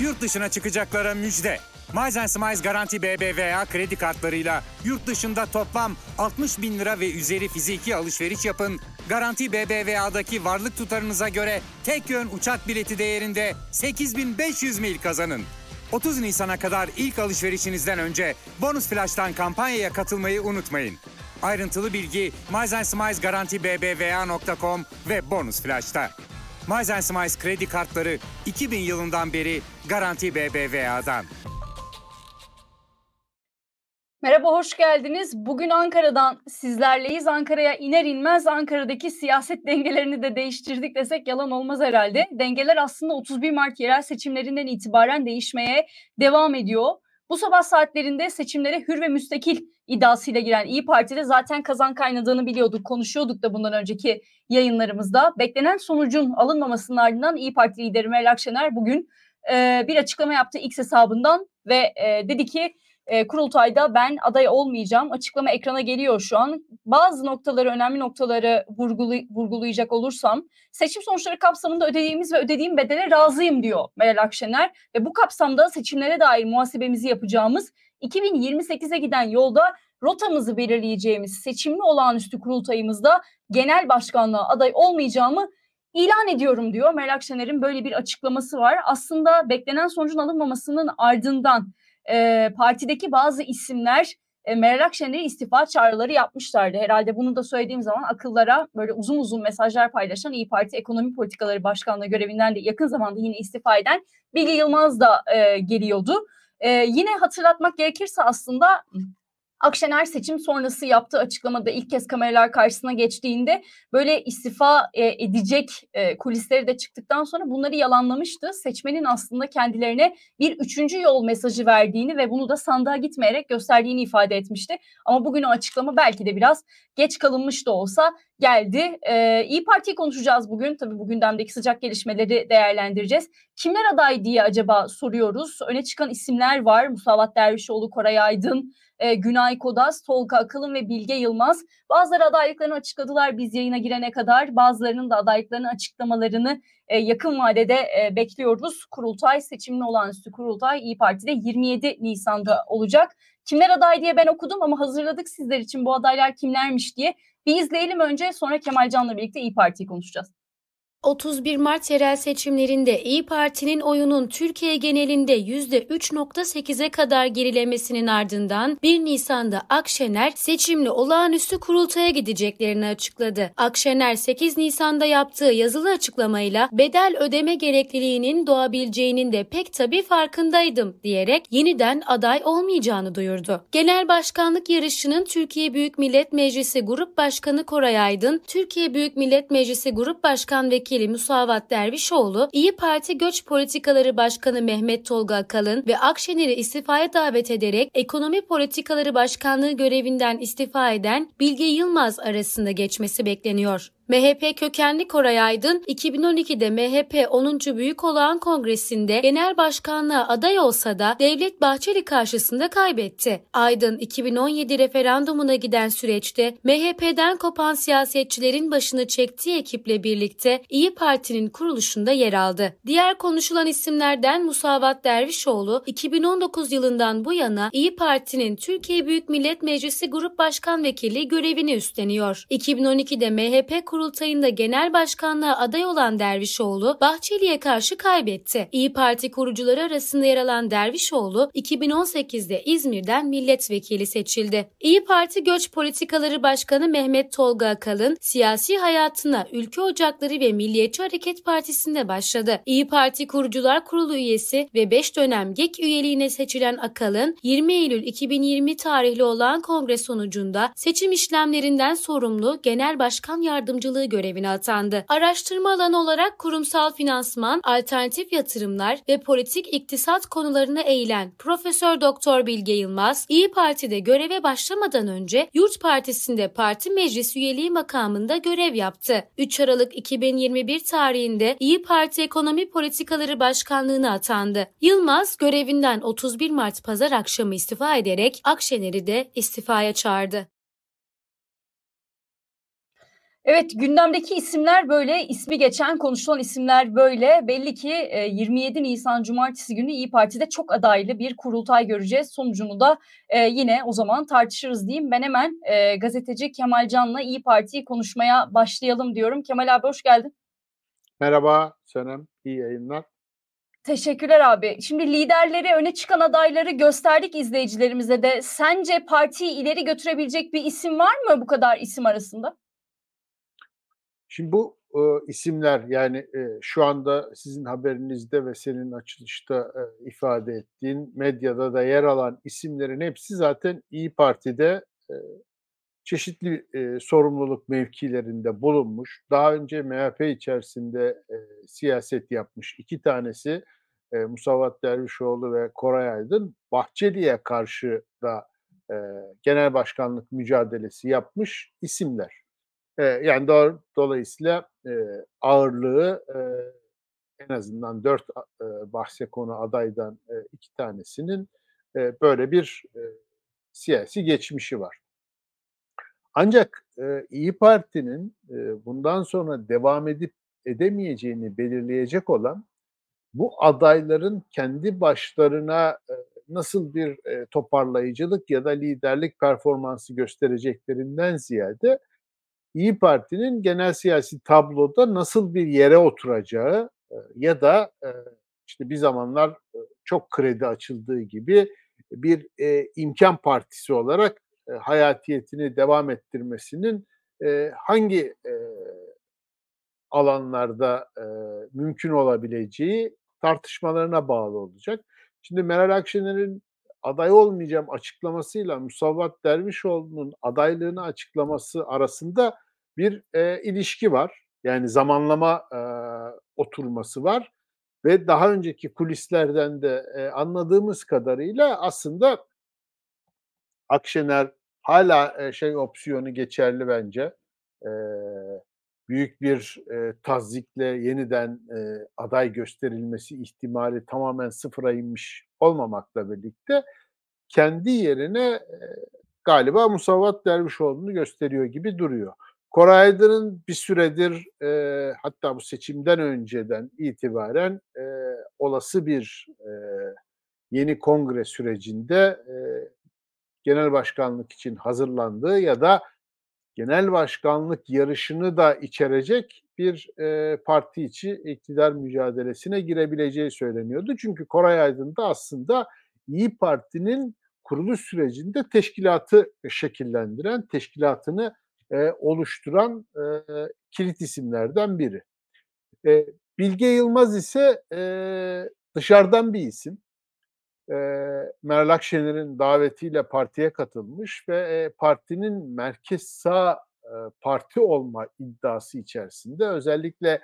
Yurt dışına çıkacaklara müjde. Miles & Smiles Garanti BBVA kredi kartlarıyla yurt dışında toplam 60 bin lira ve üzeri fiziki alışveriş yapın. Garanti BBVA'daki varlık tutarınıza göre tek yön uçak bileti değerinde 8.500 mil kazanın. 30 Nisan'a kadar ilk alışverişinizden önce Bonus Flash'tan kampanyaya katılmayı unutmayın. Ayrıntılı bilgi Miles & Smiles Garanti BBVA.com ve Bonus Flash'ta. Miles & Smiles kredi kartları 2000 yılından beri Garanti BBVA'dan. Merhaba, hoş geldiniz. Bugün Ankara'dan sizlerleyiz. Ankara'ya iner inmez Ankara'daki siyaset dengelerini de değiştirdik desek yalan olmaz herhalde. Dengeler aslında 31 Mart yerel seçimlerinden itibaren değişmeye devam ediyor. Bu sabah saatlerinde seçimlere hür ve müstakil iddiasıyla giren İYİ Parti'de zaten kazan kaynadığını biliyorduk, konuşuyorduk da bundan önceki yayınlarımızda. Beklenen sonucun alınmamasının ardından İYİ Parti lideri Meral Akşener bugün bir açıklama yaptı X hesabından ve dedi ki kurultayda ben aday olmayacağım. Açıklama ekrana geliyor şu an. Bazı noktaları, önemli noktaları vurgulayacak olursam, seçim sonuçları kapsamında ödediğimiz ve ödediğim bedele razıyım diyor Meral Akşener. Ve bu kapsamda seçimlere dair muhasebemizi yapacağımız, 2028'e giden yolda rotamızı belirleyeceğimiz seçimli olağanüstü kurultayımızda genel başkanlığa aday olmayacağımı ilan ediyorum diyor. Meral Akşener'in böyle bir açıklaması var. Aslında beklenen sonucun alınmamasının ardından partideki bazı isimler Meral Akşener'e istifa çağrıları yapmışlardı. Herhalde bunu da söylediğim zaman akıllara böyle uzun uzun mesajlar paylaşan İYİ Parti Ekonomi Politikaları Başkanlığı görevinden de yakın zamanda yine istifa eden Bilge Yılmaz da geliyordu. Yine hatırlatmak gerekirse aslında Akşener seçim sonrası yaptığı açıklamada ilk kez kameralar karşısına geçtiğinde böyle istifa edecek kulisleri de çıktıktan sonra bunları yalanlamıştı. Seçmenin aslında kendilerine bir üçüncü yol mesajı verdiğini ve bunu da sandığa gitmeyerek gösterdiğini ifade etmişti. Ama bugün o açıklama belki de biraz geç kalınmış da olsa geldi. İYİ Parti'yi konuşacağız bugün. Tabii bu gündemdeki sıcak gelişmeleri değerlendireceğiz. Kimler aday diye acaba soruyoruz. Öne çıkan isimler var. Musavat Dervişoğlu, Koray Aydın, Günay Kodas, Tolga Akıl'ın ve Bilge Yılmaz. Bazıları adaylıklarını açıkladılar biz yayına girene kadar. Bazılarının da adaylıklarını açıklamalarını yakın vadede bekliyoruz. Kurultay, seçimli olağanüstü kurultay İYİ Parti'de 27 Nisan'da olacak. Kimler aday diye ben okudum ama hazırladık sizler için bu adaylar kimlermiş diye. Bir izleyelim önce, sonra Kemal Can'la birlikte İYİ Parti'yi konuşacağız. 31 Mart yerel seçimlerinde İYİ Parti'nin oyunun Türkiye genelinde %3.8'e kadar gerilemesinin ardından 1 Nisan'da Akşener seçimli olağanüstü kurultaya gideceklerini açıkladı. Akşener 8 Nisan'da yaptığı yazılı açıklamayla bedel ödeme gerekliliğinin doğabileceğinin de pek tabii farkındaydım diyerek yeniden aday olmayacağını duyurdu. Genel başkanlık yarışının Türkiye Büyük Millet Meclisi Grup Başkanı Koray Aydın, Türkiye Büyük Millet Meclisi Grup Başkan Vekili Musavat Dervişoğlu, İYİ Parti Göç Politikaları Başkanı Mehmet Tolga Akalın ve Akşener'i istifaya davet ederek Ekonomi Politikaları Başkanlığı görevinden istifa eden Bilge Yılmaz arasında geçmesi bekleniyor. MHP kökenli Koray Aydın, 2012'de MHP 10. Büyük Olağan Kongresi'nde genel başkanlığa aday olsa da Devlet Bahçeli karşısında kaybetti. Aydın, 2017 referandumuna giden süreçte MHP'den kopan siyasetçilerin başını çektiği ekiple birlikte İYİ Parti'nin kuruluşunda yer aldı. Diğer konuşulan isimlerden Musavat Dervişoğlu, 2019 yılından bu yana İYİ Parti'nin Türkiye Büyük Millet Meclisi Grup Başkan Vekili görevini üstleniyor. 2012'de MHP kurultayında genel başkanlığa aday olan Dervişoğlu, Bahçeli'ye karşı kaybetti. İYİ Parti kurucuları arasında yer alan Dervişoğlu, 2018'de İzmir'den milletvekili seçildi. İYİ Parti Göç Politikaları Başkanı Mehmet Tolga Akalın, siyasi hayatına Ülke Ocakları ve Milliyetçi Hareket Partisi'nde başladı. İYİ Parti Kurucular Kurulu üyesi ve 5 dönem GEK üyeliğine seçilen Akalın, 20 Eylül 2020 tarihli olan kongre sonucunda seçim işlemlerinden sorumlu Genel Başkan Yardımcılığı görevine atandı. Araştırma alanı olarak kurumsal finansman, alternatif yatırımlar ve politik iktisat konularına eğilen Profesör Doktor Bilge Yılmaz, İYİ Parti'de göreve başlamadan önce Yurt Partisi'nde parti meclis üyeliği makamında görev yaptı. 3 Aralık 2021 tarihinde İYİ Parti Ekonomi Politikaları Başkanlığı'na atandı. Yılmaz görevinden 31 Mart pazar akşamı istifa ederek Akşener'i de istifaya çağırdı. Evet, gündemdeki isimler böyle, ismi geçen, konuşulan isimler böyle. Belli ki 27 Nisan Cumartesi günü İyi Parti'de çok adaylı bir kurultay göreceğiz. Sonucunu da yine o zaman tartışırız diyeyim. Ben hemen gazeteci Kemal Can'la İyi Parti'yi konuşmaya başlayalım diyorum. Kemal abi hoş geldin. Merhaba Senem, iyi yayınlar. Teşekkürler abi. Şimdi liderleri, öne çıkan adayları gösterdik izleyicilerimize de. Sence partiyi ileri götürebilecek bir isim var mı bu kadar isim arasında? Şimdi bu isimler yani şu anda sizin haberinizde ve senin açılışta ifade ettiğin medyada da yer alan isimlerin hepsi zaten İyi Parti'de çeşitli sorumluluk mevkilerinde bulunmuş. Daha önce MHP içerisinde siyaset yapmış iki tanesi Musavat Dervişoğlu ve Koray Aydın Bahçeli'ye karşı da genel başkanlık mücadelesi yapmış isimler. Yani dolayısıyla ağırlığı en azından 4 bahse konu adaydan 2 tanesinin böyle bir siyasi geçmişi var. Ancak İyi Parti'nin bundan sonra devam edip edemeyeceğini belirleyecek olan bu adayların kendi başlarına nasıl bir toparlayıcılık ya da liderlik performansı göstereceklerinden ziyade İyi Parti'nin genel siyasi tabloda nasıl bir yere oturacağı ya da işte bir zamanlar çok kredi açıldığı gibi bir imkan partisi olarak hayatiyetini devam ettirmesinin hangi alanlarda mümkün olabileceği tartışmalarına bağlı olacak. Şimdi Meral Akşener'in aday olmayacağım açıklamasıyla Musavat Dervişoğlu'nun adaylığını açıklaması arasında bir ilişki var. Yani zamanlama oturması var ve daha önceki kulislerden de anladığımız kadarıyla aslında Akşener hala şey opsiyonu geçerli bence. Büyük bir tazyikle yeniden aday gösterilmesi ihtimali tamamen sıfıra inmiş olmamakla birlikte kendi yerine galiba Musavat Dervişoğlu'nu gösteriyor gibi duruyor. Koray Aydın'ın bir süredir hatta bu seçimden önceden itibaren olası bir yeni kongre sürecinde genel başkanlık için hazırlandığı ya da genel başkanlık yarışını da içerecek bir parti içi iktidar mücadelesine girebileceği söyleniyordu. Çünkü Koray Aydın da aslında İyi Parti'nin kuruluş sürecinde teşkilatı şekillendiren, teşkilatını oluşturan kilit isimlerden biri. Bilge Yılmaz ise dışarıdan bir isim. Meral Akşener'in davetiyle partiye katılmış ve partinin merkez sağ parti olma iddiası içerisinde özellikle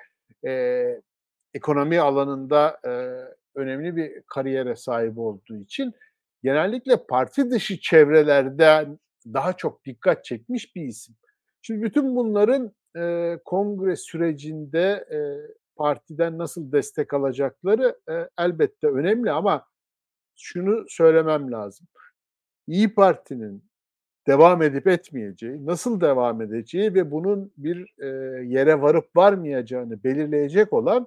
ekonomi alanında önemli bir kariyere sahip olduğu için genellikle parti dışı çevrelerden daha çok dikkat çekmiş bir isim. Şimdi bütün bunların kongre sürecinde partiden nasıl destek alacakları elbette önemli ama şunu söylemem lazım. İyi Parti'nin devam edip etmeyeceği, nasıl devam edeceği ve bunun bir yere varıp varmayacağını belirleyecek olan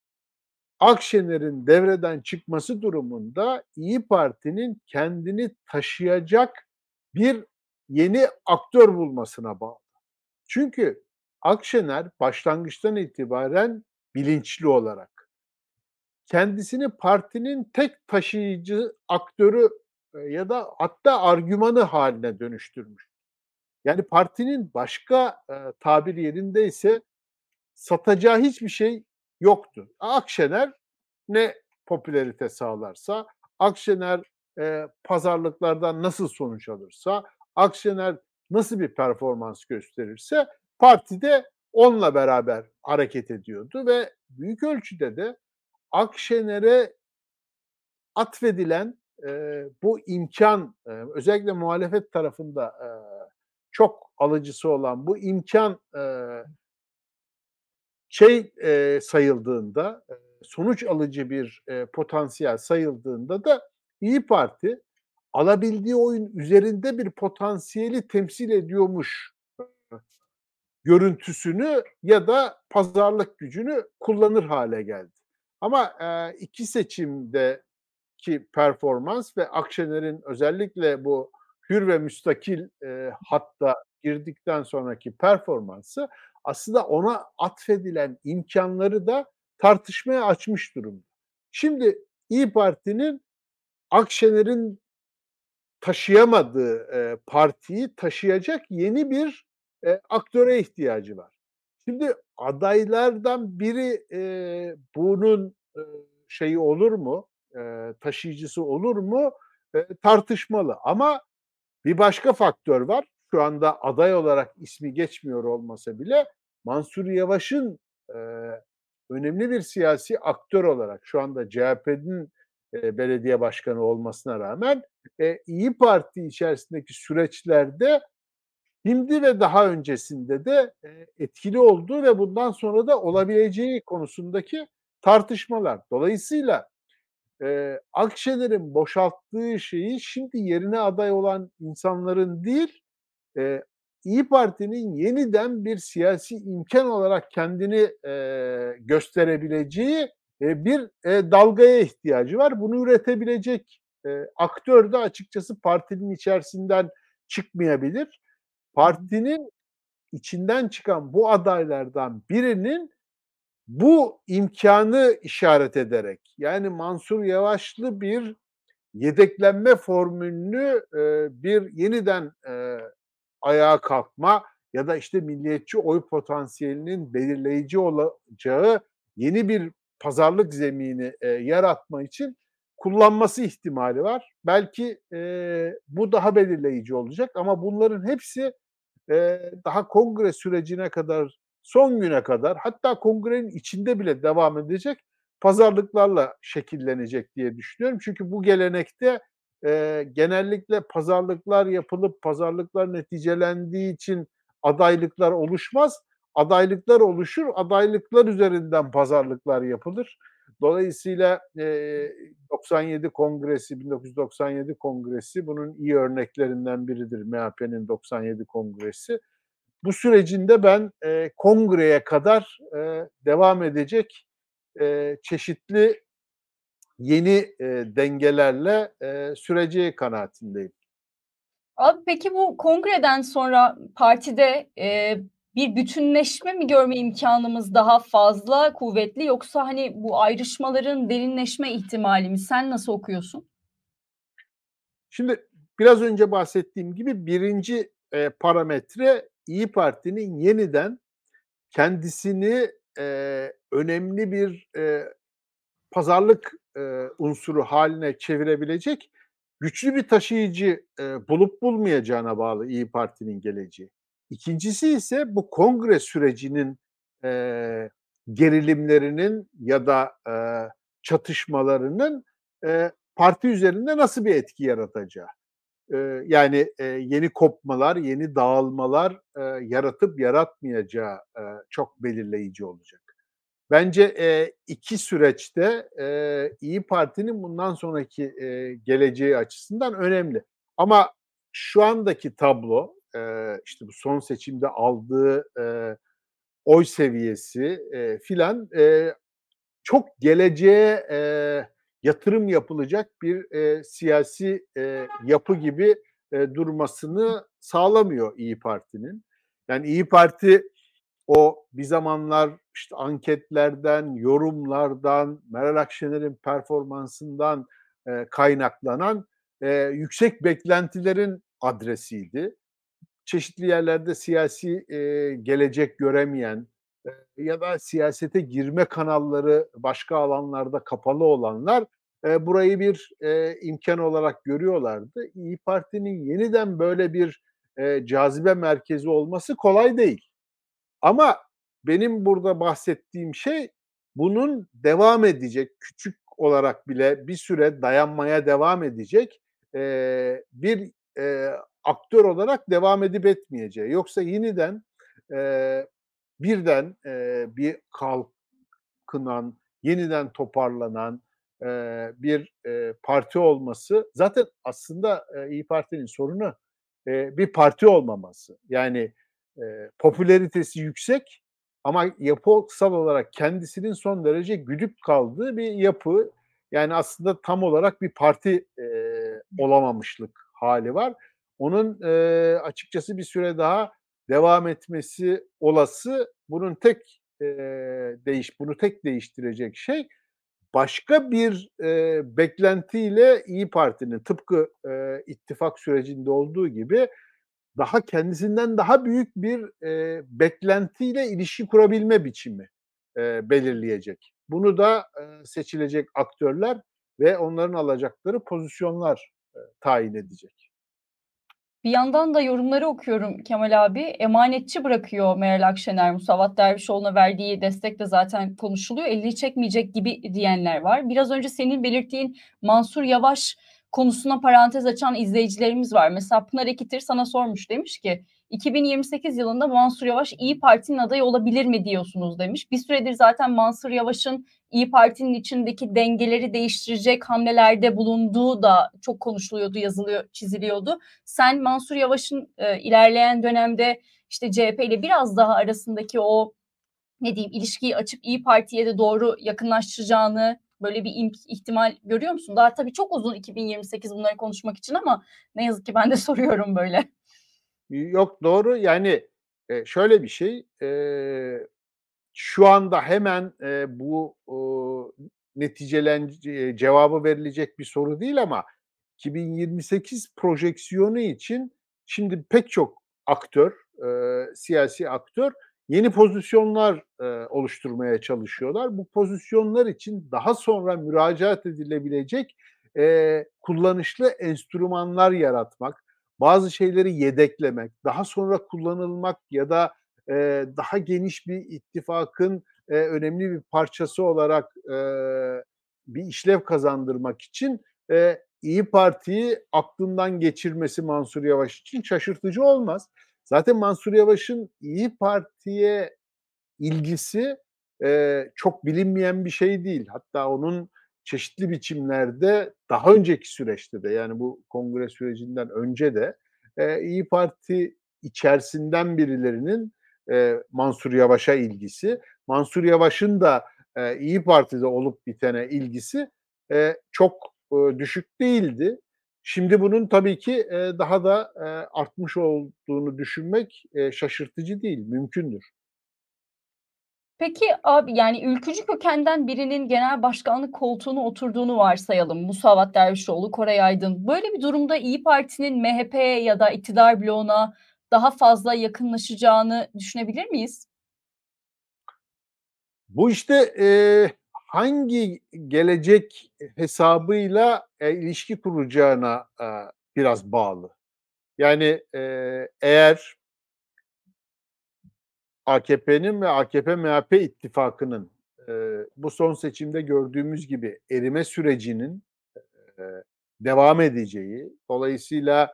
Akşener'in devreden çıkması durumunda İyi Parti'nin kendini taşıyacak bir yeni aktör bulmasına bağlı. Çünkü Akşener başlangıçtan itibaren bilinçli olarak kendisini partinin tek taşıyıcı aktörü ya da hatta argümanı haline dönüştürmüş. Yani partinin başka tabir yerindeyse satacağı hiçbir şey yoktu. Akşener ne popülarite sağlarsa, Akşener pazarlıklardan nasıl sonuç alırsa, Akşener nasıl bir performans gösterirse partide onunla beraber hareket ediyordu ve büyük ölçüde de Akşener'e atfedilen bu imkan, özellikle muhalefet tarafında çok alıcısı olan bu imkan sayıldığında, sonuç alıcı bir potansiyel sayıldığında da İyi Parti alabildiği oyun üzerinde bir potansiyeli temsil ediyormuş görüntüsünü ya da pazarlık gücünü kullanır hale geldi. Ama iki seçimdeki performans ve Akşener'in özellikle bu hür ve müstakil hatta girdikten sonraki performansı aslında ona atfedilen imkanları da tartışmaya açmış durumda. Şimdi İyi Parti'nin Akşener'in taşıyamadığı partiyi taşıyacak yeni bir aktöre ihtiyacı var. Şimdi adaylardan biri bunun şeyi olur mu, taşıyıcısı olur mu tartışmalı. Ama bir başka faktör var. Şu anda aday olarak ismi geçmiyor olmasa bile Mansur Yavaş'ın önemli bir siyasi aktör olarak şu anda CHP'nin belediye başkanı olmasına rağmen İyi Parti içerisindeki süreçlerde şimdi ve daha öncesinde de etkili olduğu ve bundan sonra da olabileceği konusundaki tartışmalar. Dolayısıyla Akşener'in boşalttığı şeyi şimdi yerine aday olan insanların değil, İyi Parti'nin yeniden bir siyasi imkan olarak kendini gösterebileceği bir dalgaya ihtiyacı var. Bunu üretebilecek aktör de açıkçası partinin içerisinden çıkmayabilir. Partinin içinden çıkan bu adaylardan birinin bu imkanı işaret ederek, yani Mansur Yavaşlı bir yedeklenme formülünü bir yeniden ayağa kalkma ya da işte milliyetçi oy potansiyelinin belirleyici olacağı yeni bir pazarlık zemini yaratma için kullanması ihtimali var. Belki bu daha belirleyici olacak ama bunların hepsi daha kongre sürecine kadar, son güne kadar, hatta kongrenin içinde bile devam edecek pazarlıklarla şekillenecek diye düşünüyorum. Çünkü bu gelenekte genellikle pazarlıklar yapılıp pazarlıklar neticelendiği için adaylıklar oluşmaz. Adaylıklar oluşur, adaylıklar üzerinden pazarlıklar yapılır. Dolayısıyla 97 Kongresi, 1997 Kongresi bunun iyi örneklerinden biridir. MHP'nin 97 Kongresi. Bu sürecinde ben kongreye kadar devam edecek çeşitli yeni dengelerle süreceği kanaatindeyim. Abi peki bu kongreden sonra partide bir bütünleşme mi görme imkanımız daha fazla kuvvetli, yoksa hani bu ayrışmaların derinleşme ihtimali mi? Sen nasıl okuyorsun? Şimdi biraz önce bahsettiğim gibi birinci parametre İyi Parti'nin yeniden kendisini önemli bir pazarlık unsuru haline çevirebilecek güçlü bir taşıyıcı bulup bulmayacağına bağlı İyi Parti'nin geleceği. İkincisi ise bu kongre sürecinin gerilimlerinin ya da çatışmalarının parti üzerinde nasıl bir etki yaratacağı. Yani yeni kopmalar, yeni dağılmalar yaratıp yaratmayacağı çok belirleyici olacak. Bence iki süreçte İyi Parti'nin bundan sonraki geleceği açısından önemli. Ama şu andaki tablo, işte bu son seçimde aldığı oy seviyesi filan çok geleceğe yatırım yapılacak bir siyasi yapı gibi durmasını sağlamıyor İyi Parti'nin. Yani İyi Parti o bir zamanlar işte anketlerden, yorumlardan, Meral Akşener'in performansından kaynaklanan yüksek beklentilerin adresiydi. Çeşitli yerlerde siyasi gelecek göremeyen ya da siyasete girme kanalları başka alanlarda kapalı olanlar burayı bir imkan olarak görüyorlardı. İyi Parti'nin yeniden böyle bir cazibe merkezi olması kolay değil. Ama benim burada bahsettiğim şey bunun devam edecek, küçük olarak bile bir süre dayanmaya devam edecek bir aktör olarak devam edip etmeyeceği. Yoksa yeniden birden bir kalkınan, yeniden toparlanan bir parti olması zaten aslında İyi Parti'nin sorunu bir parti olmaması. Yani popülaritesi yüksek ama yapısal olarak kendisinin son derece güdük kaldığı bir yapı. Yani aslında tam olarak bir parti olamamışlık hali var. Onun açıkçası bir süre daha devam etmesi olası. Bunun bunu tek değiştirecek şey başka bir beklentiyle İyi Parti'nin tıpkı ittifak sürecinde olduğu gibi kendisinden daha büyük bir beklentiyle ilişki kurabilme biçimi belirleyecek. Bunu da seçilecek aktörler ve onların alacakları pozisyonlar tayin edecek. Bir yandan da yorumları okuyorum Kemal abi. Emanetçi bırakıyor Meral Akşener. Musavat Dervişoğlu'na verdiği destek de zaten konuşuluyor. Elini çekmeyecek gibi diyenler var. Biraz önce senin belirttiğin Mansur Yavaş konusuna parantez açan izleyicilerimiz var. Mesela Pınar Ekitir sana sormuş, demiş ki 2028 yılında Mansur Yavaş İyi Parti'nin adayı olabilir mi diyorsunuz demiş. Bir süredir zaten Mansur Yavaş'ın İyi Parti'nin içindeki dengeleri değiştirecek hamlelerde bulunduğu da çok konuşuluyordu, yazılıyor, çiziliyordu. Sen Mansur Yavaş'ın ilerleyen dönemde işte CHP ile biraz daha arasındaki o ilişkiyi açıp İyi Parti'ye de doğru yakınlaştıracağını, böyle bir ihtimal görüyor musun? Daha tabii çok uzun 2028 bunları konuşmak için ama ne yazık ki ben de soruyorum böyle. Yok, doğru. Yani şöyle bir şey, şu anda hemen bu cevabı verilecek bir soru değil ama 2028 projeksiyonu için şimdi pek çok aktör, siyasi aktör yeni pozisyonlar oluşturmaya çalışıyorlar. Bu pozisyonlar için daha sonra müracaat edilebilecek kullanışlı enstrümanlar yaratmak, bazı şeyleri yedeklemek, daha sonra kullanılmak ya da daha geniş bir ittifakın önemli bir parçası olarak bir işlev kazandırmak için İyi Parti'yi aklından geçirmesi Mansur Yavaş için şaşırtıcı olmaz. Zaten Mansur Yavaş'ın İyi Parti'ye ilgisi çok bilinmeyen bir şey değil. Hatta onun çeşitli biçimlerde daha önceki süreçte de, yani bu kongre sürecinden önce de İyi Parti içerisinden birilerinin Mansur Yavaş'a ilgisi, Mansur Yavaş'ın da İyi Parti'de olup bitene ilgisi çok düşük değildi. Şimdi bunun tabii ki daha da artmış olduğunu düşünmek şaşırtıcı değil, mümkündür. Peki abi, yani ülkücü kökenden birinin genel başkanlık koltuğuna oturduğunu varsayalım. Musavat Dervişoğlu, Koray Aydın. Böyle bir durumda İyi Parti'nin MHP'ye ya da iktidar bloğuna daha fazla yakınlaşacağını düşünebilir miyiz? Bu işte hangi gelecek hesabıyla ilişki kuracağına biraz bağlı. Yani eğer AKP'nin ve AKP-MHP ittifakının bu son seçimde gördüğümüz gibi erime sürecinin devam edeceği, dolayısıyla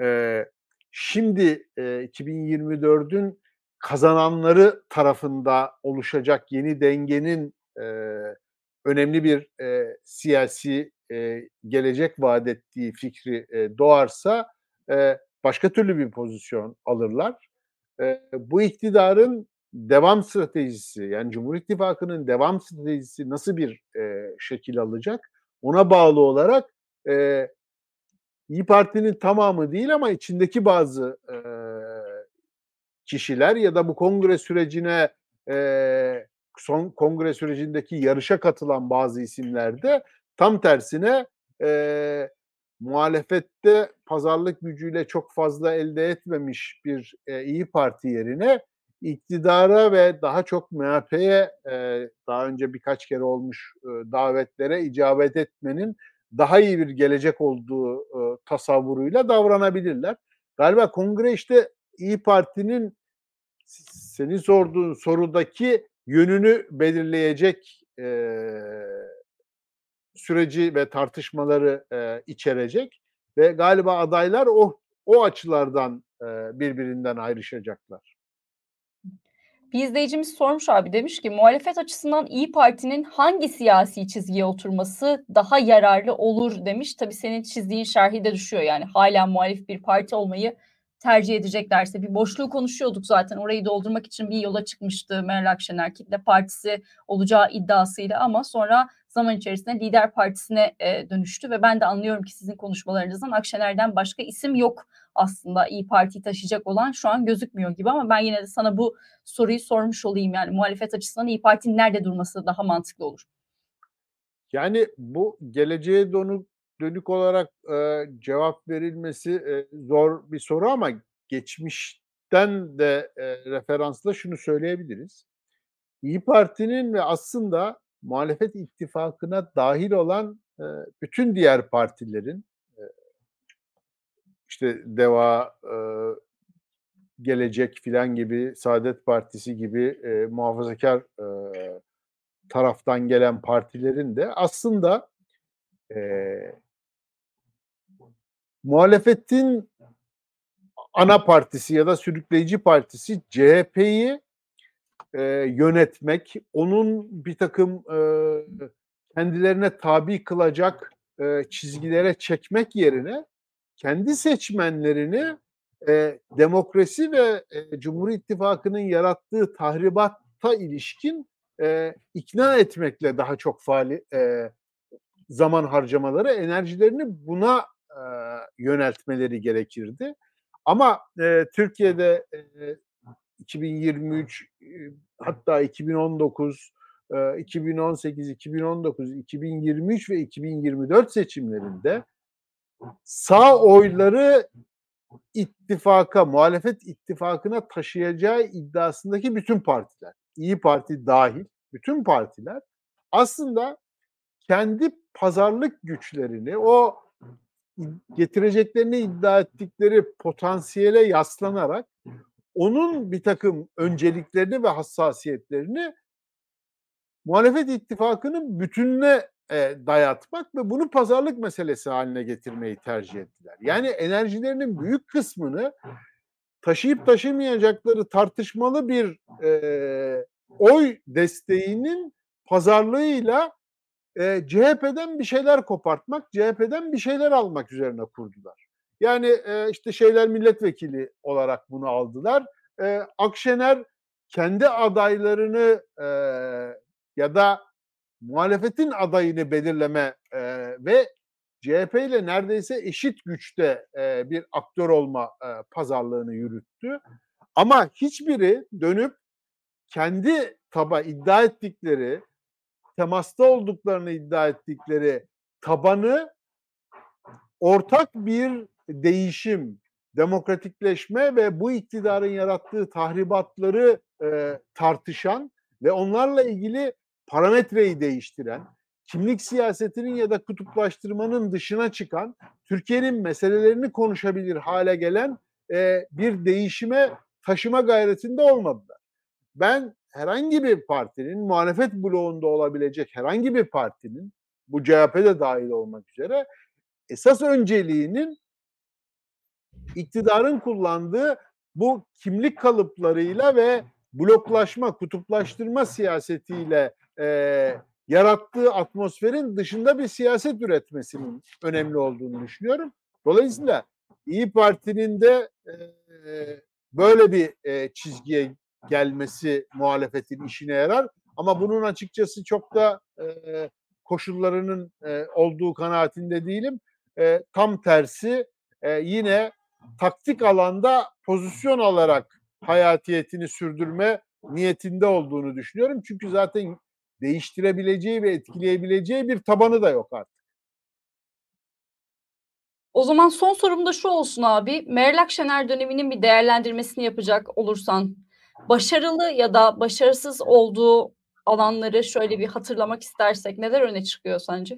şimdi 2024'ün kazananları tarafında oluşacak yeni dengenin önemli bir siyasi gelecek vaat ettiği fikri doğarsa başka türlü bir pozisyon alırlar. Bu iktidarın devam stratejisi, yani Cumhur İttifakı'nın devam stratejisi nasıl bir şekil alacak? Ona bağlı olarak İyi Parti'nin tamamı değil ama içindeki bazı kişiler ya da bu kongre sürecine son kongre sürecindeki yarışa katılan bazı isimler de tam tersine muhalefette pazarlık gücüyle çok fazla elde etmemiş bir İyi Parti yerine iktidara ve daha çok MHP'ye daha önce birkaç kere olmuş davetlere icabet etmenin daha iyi bir gelecek olduğu tasavvuruyla davranabilirler. Galiba kongre işte İyi Parti'nin senin sorduğun sorudaki yönünü belirleyecek süreci ve tartışmaları içerecek ve galiba adaylar o açılardan birbirinden ayrışacaklar. Bir izleyicimiz sormuş abi, demiş ki muhalefet açısından İyi Parti'nin hangi siyasi çizgiye oturması daha yararlı olur demiş. Tabii senin çizdiğin şerhi de düşüyor, yani hala muhalif bir parti olmayı tercih edeceklerse, bir boşluğu konuşuyorduk zaten. Orayı doldurmak için bir yola çıkmıştı Meral Akşener kitle partisi olacağı iddiasıyla, ama sonra zaman içerisinde Lider Partisi'ne dönüştü ve ben de anlıyorum ki sizin konuşmalarınızdan Akşener'den başka isim yok aslında İYİ Parti'yi taşıyacak olan, şu an gözükmüyor gibi. Ama ben yine de sana bu soruyu sormuş olayım, yani muhalefet açısından İYİ Parti'nin nerede durması daha mantıklı olur? Yani bu geleceğe dönük olarak cevap verilmesi zor bir soru ama geçmişten de referansla şunu söyleyebiliriz. İYİ Parti'nin ve aslında muhalefet ittifakına dahil olan bütün diğer partilerin, işte DEVA, Gelecek filan gibi, Saadet Partisi gibi muhafazakar taraftan gelen partilerin de aslında muhalefetin ana partisi ya da sürükleyici partisi CHP'yi yönetmek, onun bir takım kendilerine tabi kılacak çizgilere çekmek yerine kendi seçmenlerini demokrasi ve Cumhur İttifakı'nın yarattığı tahribata ilişkin ikna etmekle daha çok zaman harcamaları, enerjilerini buna yöneltmeleri gerekirdi. Ama Türkiye'de 2023, hatta 2019, 2018, 2019, 2023 ve 2024 seçimlerinde sağ oyları muhalefet ittifakına taşıyacağı iddiasındaki bütün partiler, İYİ Parti dahil bütün partiler aslında kendi pazarlık güçlerini, o getireceklerini iddia ettikleri potansiyele yaslanarak onun bir takım önceliklerini ve hassasiyetlerini muhalefet ittifakının bütününe dayatmak ve bunu pazarlık meselesi haline getirmeyi tercih ettiler. Yani enerjilerinin büyük kısmını taşıyıp taşımayacakları tartışmalı bir oy desteğinin pazarlığıyla CHP'den bir şeyler kopartmak, CHP'den bir şeyler almak üzerine kurdular. Yani işte şeyler milletvekili olarak bunu aldılar. Akşener kendi adaylarını ya da muhalefetin adayını belirleme ve CHP ile neredeyse eşit güçte bir aktör olma pazarlığını yürüttü. Ama hiçbiri dönüp kendi iddia ettikleri, temasta olduklarını iddia ettikleri tabanı ortak bir değişim, demokratikleşme ve bu iktidarın yarattığı tahribatları tartışan ve onlarla ilgili parametreyi değiştiren, kimlik siyasetinin ya da kutuplaştırmanın dışına çıkan, Türkiye'nin meselelerini konuşabilir hale gelen bir değişime taşıma gayretinde olmadılar. Ben herhangi bir partinin, muhalefet bloğunda olabilecek herhangi bir partinin, bu CHP de dahil olmak üzere, esas önceliğinin iktidarın kullandığı bu kimlik kalıplarıyla ve bloklaşma, kutuplaştırma siyasetiyle yarattığı atmosferin dışında bir siyaset üretmesinin önemli olduğunu düşünüyorum. Dolayısıyla İYİ Parti'nin de böyle bir çizgiye gelmesi muhalefetin işine yarar. Ama bunun açıkçası çok da koşullarının olduğu kanaatinde değilim. Tam tersi yine taktik alanda pozisyon alarak hayatiyetini sürdürme niyetinde olduğunu düşünüyorum. Çünkü zaten değiştirebileceği ve etkileyebileceği bir tabanı da yok artık. O zaman son sorum da şu olsun abi. Meral Akşener döneminin bir değerlendirmesini yapacak olursan, başarılı ya da başarısız olduğu alanları şöyle bir hatırlamak istersek neler öne çıkıyor sence?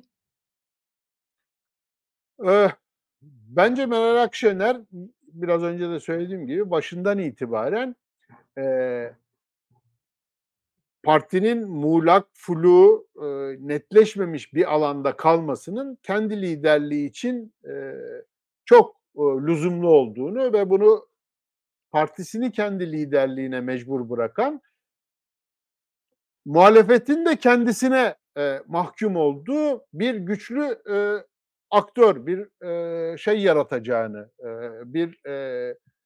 Bence Meral Akşener, biraz önce de söylediğim gibi, başından itibaren partinin muğlak, flu, netleşmemiş bir alanda kalmasının kendi liderliği için çok lüzumlu olduğunu ve bunu partisini kendi liderliğine mecbur bırakan, muhalefetin de kendisine mahkum olduğu bir güçlü aktör, bir şey yaratacağını, bir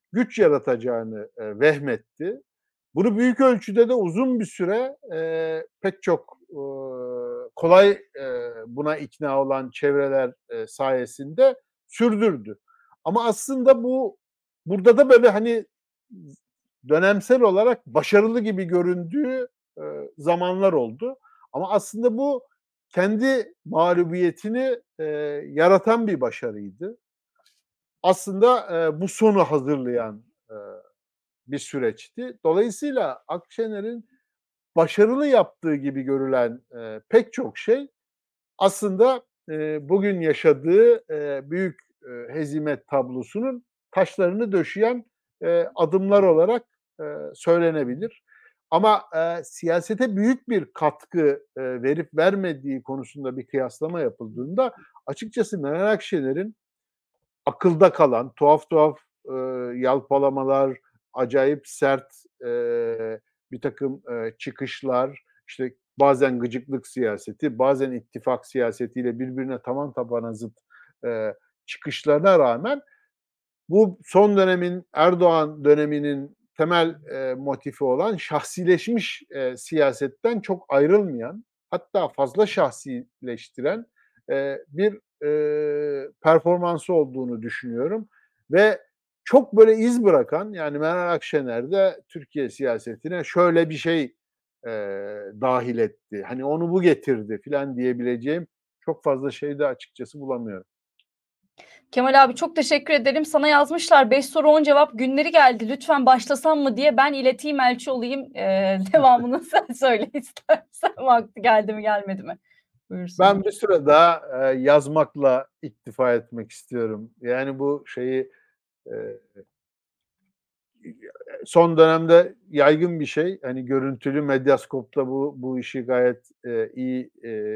güç yaratacağını vehmetti. Bunu büyük ölçüde de uzun bir süre pek çok kolay buna ikna olan çevreler sayesinde sürdürdü. Ama aslında burada da böyle hani dönemsel olarak başarılı gibi göründüğü zamanlar oldu. Ama aslında bu kendi mağlubiyetini yaratan bir başarıydı. Aslında bu sonu hazırlayan bir süreçti. Dolayısıyla Akşener'in başarılı yaptığı gibi görülen pek çok şey aslında bugün yaşadığı büyük hezimet tablosunun taşlarını döşeyen adımlar olarak söylenebilir. Ama siyasete büyük bir katkı verip vermediği konusunda bir kıyaslama yapıldığında açıkçası Meral Akşener'in akılda kalan tuhaf yalpalamalar, acayip sert bir takım çıkışlar, işte bazen gıcıklık siyaseti, bazen ittifak siyasetiyle birbirine taban tabana zıt çıkışlarına rağmen bu son dönemin Erdoğan döneminin temel motifi olan şahsileşmiş siyasetten çok ayrılmayan, hatta fazla şahsileştiren bir performansı olduğunu düşünüyorum. Ve çok böyle iz bırakan, yani Meral Akşener de Türkiye siyasetine şöyle bir şey dahil etti. Hani onu bu getirdi filan diyebileceğim çok fazla şey de açıkçası bulamıyorum. Kemal abi çok teşekkür ederim. Sana yazmışlar 5 soru 10 cevap günleri geldi. Lütfen başlasam mı diye ben ileteyim, elçi olayım. Devamını sen söyle istersen. Vakti geldi mi gelmedi mi? Buyursun. Ben bir süre daha yazmakla iktifa etmek istiyorum. Yani bu şeyi son dönemde yaygın bir şey. Hani görüntülü Medyaskop'ta bu işi gayet iyi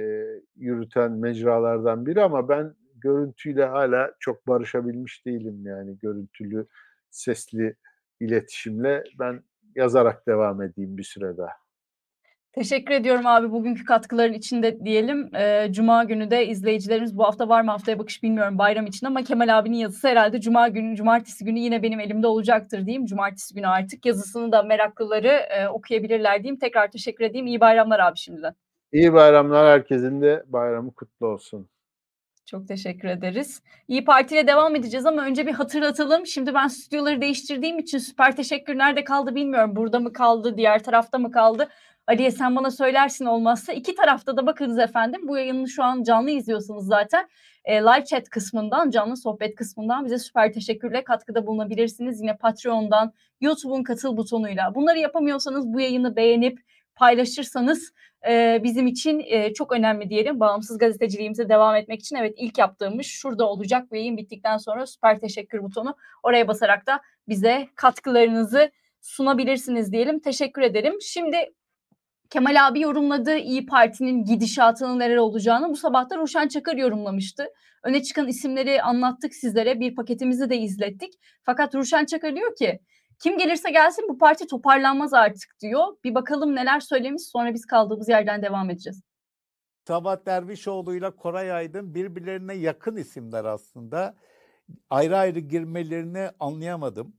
yürüten mecralardan biri ama ben görüntüyle hala çok barışabilmiş değilim, yani görüntülü sesli iletişimle. Ben yazarak devam edeyim bir süre daha. Teşekkür ediyorum abi bugünkü katkıların içinde diyelim. Cuma günü de izleyicilerimiz, bu hafta var mı haftaya bakış bilmiyorum bayram için, ama Kemal abinin yazısı herhalde cumartesi günü yine benim elimde olacaktır diyeyim. Cumartesi günü artık yazısını da meraklıları okuyabilirler diyeyim. Tekrar teşekkür edeyim. İyi bayramlar abi şimdiden. İyi bayramlar, herkesin de bayramı kutlu olsun. Çok teşekkür ederiz. İyi Parti ile devam edeceğiz ama önce bir hatırlatalım. Şimdi ben stüdyoları değiştirdiğim için süper teşekkür nerede kaldı bilmiyorum. Burada mı kaldı, diğer tarafta mı kaldı? Aliye sen bana söylersin olmazsa. İki tarafta da bakınız efendim. Bu yayını şu an canlı izliyorsunuz zaten. Live chat kısmından, canlı sohbet kısmından bize süper teşekkürle katkıda bulunabilirsiniz. Yine Patreon'dan, YouTube'un katıl butonuyla. Bunları yapamıyorsanız bu yayını beğenip paylaşırsanız bizim için çok önemli diyelim. Bağımsız gazeteciliğimize devam etmek için evet ilk yaptığımız şurada olacak. Bu yayın bittikten sonra süper teşekkür butonu. Oraya basarak da bize katkılarınızı sunabilirsiniz diyelim. Teşekkür ederim. Şimdi Kemal abi yorumladı İyi Parti'nin gidişatının neler olacağını. Bu sabah da Ruşen Çakır yorumlamıştı. Öne çıkan isimleri anlattık sizlere. Bir paketimizi de izlettik. Fakat Ruşen Çakır diyor ki kim gelirse gelsin bu parti toparlanmaz artık diyor. Bir bakalım neler söylemiş, sonra biz kaldığımız yerden devam edeceğiz. Sabah Dervişoğlu ile Koray Aydın birbirlerine yakın isimler aslında. Ayrı ayrı girmelerini anlayamadım.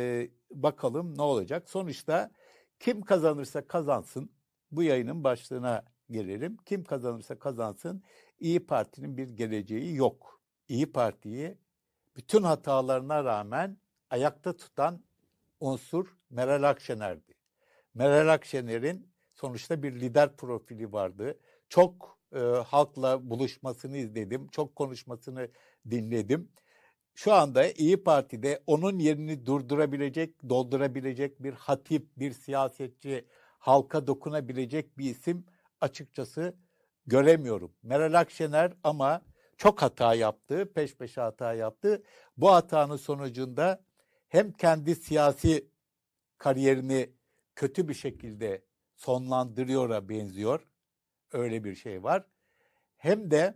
Bakalım ne olacak. Sonuçta kim kazanırsa kazansın. Bu yayının başlığına gelelim. Kim kazanırsa kazansın. İyi Parti'nin bir geleceği yok. İyi Parti'yi bütün hatalarına rağmen ayakta tutan unsur Meral Akşener'di. Meral Akşener'in sonuçta bir lider profili vardı. Çok halkla buluşmasını izledim. Çok konuşmasını dinledim. Şu anda İyi Parti'de onun yerini doldurabilecek bir hatip, bir siyasetçi, halka dokunabilecek bir isim açıkçası göremiyorum. Meral Akşener ama çok hata yaptı, peş peşe hata yaptı. Bu hatanın sonucunda hem kendi siyasi kariyerini kötü bir şekilde sonlandırıyor'a benziyor. Öyle bir şey var. Hem de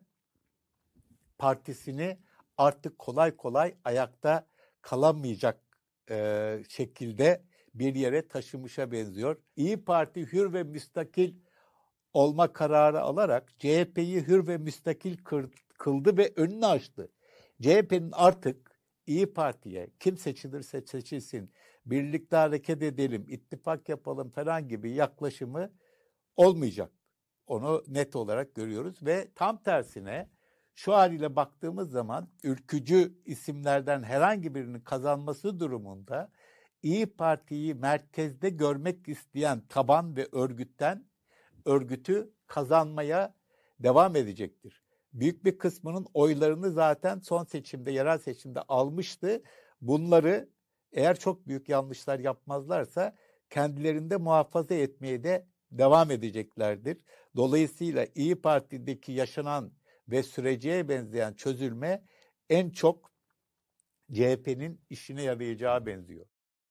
partisini artık kolay kolay ayakta kalamayacak şekilde bir yere taşımışa benziyor. İyi Parti hür ve müstakil olma kararı alarak CHP'yi hür ve müstakil kıldı ve önünü açtı. CHP'nin artık İyi Parti'ye kim seçilirse seçilsin, birlikte hareket edelim, ittifak yapalım falan gibi yaklaşımı olmayacak. Onu net olarak görüyoruz ve tam tersine şu haliyle baktığımız zaman ülkücü isimlerden herhangi birinin kazanması durumunda İyi Parti'yi merkezde görmek isteyen taban ve örgütü kazanmaya devam edecektir. Büyük bir kısmının oylarını zaten son seçimde, yerel seçimde almıştı. Bunları eğer çok büyük yanlışlar yapmazlarsa kendilerinde muhafaza etmeye de devam edeceklerdir. Dolayısıyla İyi Parti'deki yaşanan ve süreciye benzeyen çözülme en çok CHP'nin işine yarayacağı benziyor.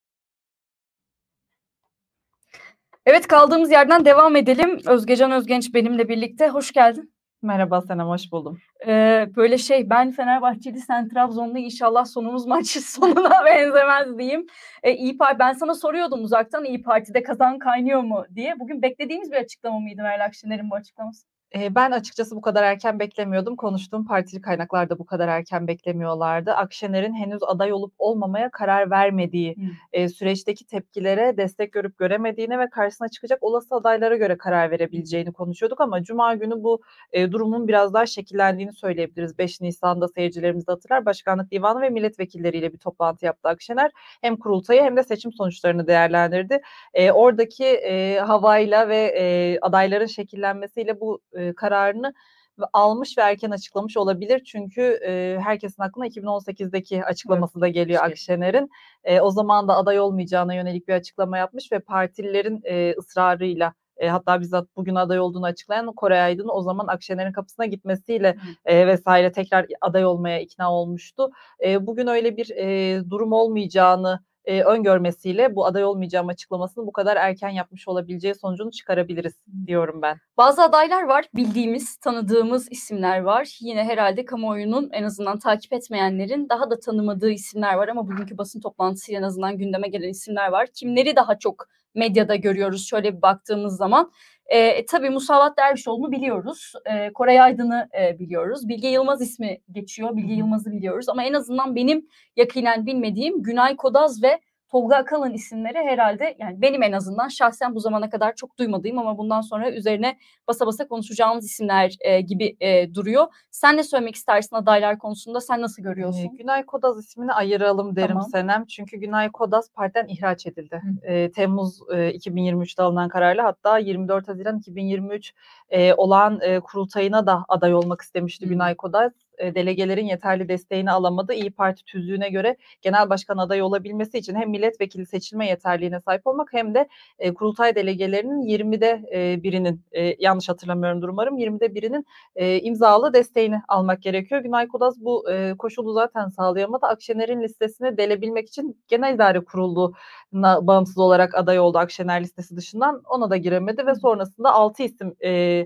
Evet, kaldığımız yerden devam edelim. Özgecan Özgenç benimle birlikte. Hoş geldin. Merhaba Senem, hoş buldum. Böyle ben Fenerbahçeli, sen Trabzonlu, inşallah sonumuz maç sonuna benzemez diyeyim. İyi Parti, ben sana soruyordum uzaktan, İyi Parti'de kazan kaynıyor mu diye. Bugün beklediğimiz bir açıklama mıydı Meral Akşener'in bu açıklaması? Ben açıkçası bu kadar erken beklemiyordum. Konuştuğum partili kaynaklar da bu kadar erken beklemiyorlardı. Akşener'in henüz aday olup olmamaya karar vermediği, süreçteki tepkilere destek görüp göremediğine ve karşısına çıkacak olası adaylara göre karar verebileceğini konuşuyorduk. Ama Cuma günü bu durumun biraz daha şekillendiğini söyleyebiliriz. 5 Nisan'da seyircilerimiz de hatırlar. Başkanlık Divanı ve milletvekilleriyle bir toplantı yaptı Akşener. Hem kurultayı hem de seçim sonuçlarını değerlendirdi. Oradaki havayla ve adayların şekillenmesiyle bu kararını almış ve erken açıklamış olabilir. Çünkü herkesin aklına 2018'deki açıklaması da geliyor Akşener'in. O zaman da aday olmayacağına yönelik bir açıklama yapmış ve partililerin ısrarıyla, hatta bizzat bugün aday olduğunu açıklayan Koray Aydın o zaman Akşener'in kapısına gitmesiyle vesaire tekrar aday olmaya ikna olmuştu. Bugün öyle bir durum olmayacağını öngörmesiyle bu aday olmayacağım açıklamasını bu kadar erken yapmış olabileceği sonucunu çıkarabiliriz diyorum ben. Bazı adaylar var, bildiğimiz, tanıdığımız isimler var. Yine herhalde kamuoyunun en azından takip etmeyenlerin daha da tanımadığı isimler var ama bugünkü basın toplantısıyla en azından gündeme gelen isimler var. Kimleri daha çok medyada görüyoruz şöyle bir baktığımız zaman? Tabii Musavat Dervişoğlu'nu biliyoruz. Koray Aydın'ı biliyoruz. Bilge Yılmaz ismi geçiyor. Bilge Yılmaz'ı biliyoruz. Ama en azından benim yakinen bilmediğim Günay Kodaz ve Tolga Akalın isimleri herhalde, yani benim en azından şahsen bu zamana kadar çok duymadığım ama bundan sonra üzerine basa basa konuşacağımız isimler gibi duruyor. Sen ne söylemek istersin adaylar konusunda? Sen nasıl görüyorsun? Günay Kodaz ismini ayıralım derim Senem. Çünkü Günay Kodaz partiden ihraç edildi. Temmuz 2023'te alınan kararla, hatta 24 Haziran 2023 olan kurultayına da aday olmak istemişti Günay Kodaz. Delegelerin yeterli desteğini alamadı. İyi Parti tüzüğüne göre genel başkan adayı olabilmesi için hem milletvekili seçilme yeterliğine sahip olmak hem de kurultay delegelerinin 20'de birinin, yanlış hatırlamıyorumdur umarım, 20'de birinin imzalı desteğini almak gerekiyor. Günay Kodaz bu koşulu zaten sağlayamadı. Akşener'in listesine delebilmek için Genel İdare Kurulu'na bağımsız olarak aday oldu Akşener listesi dışından. Ona da giremedi ve sonrasında 6 isim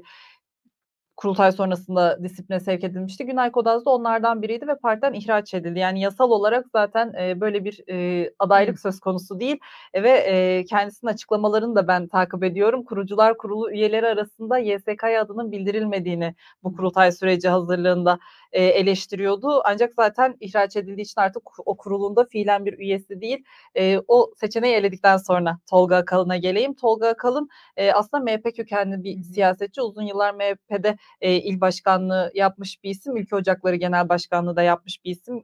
kurultay sonrasında disipline sevk edilmişti. Günay Kodaz da onlardan biriydi ve partiden ihraç edildi. Yani yasal olarak zaten böyle bir adaylık söz konusu değil ve kendisinin açıklamalarını da ben takip ediyorum. Kurucular Kurulu üyeleri arasında YSK'ya adının bildirilmediğini bu kurultay süreci hazırlığında eleştiriyordu. Ancak zaten ihraç edildiği için artık o kurulunda fiilen bir üyesi değil. O seçeneği eledikten sonra Tolga Akalın'a geleyim. Tolga Akalın aslında MHP kökenli bir siyasetçi. Uzun yıllar MHP'de il başkanlığı yapmış bir isim. Ülke Ocakları Genel Başkanlığı da yapmış bir isim.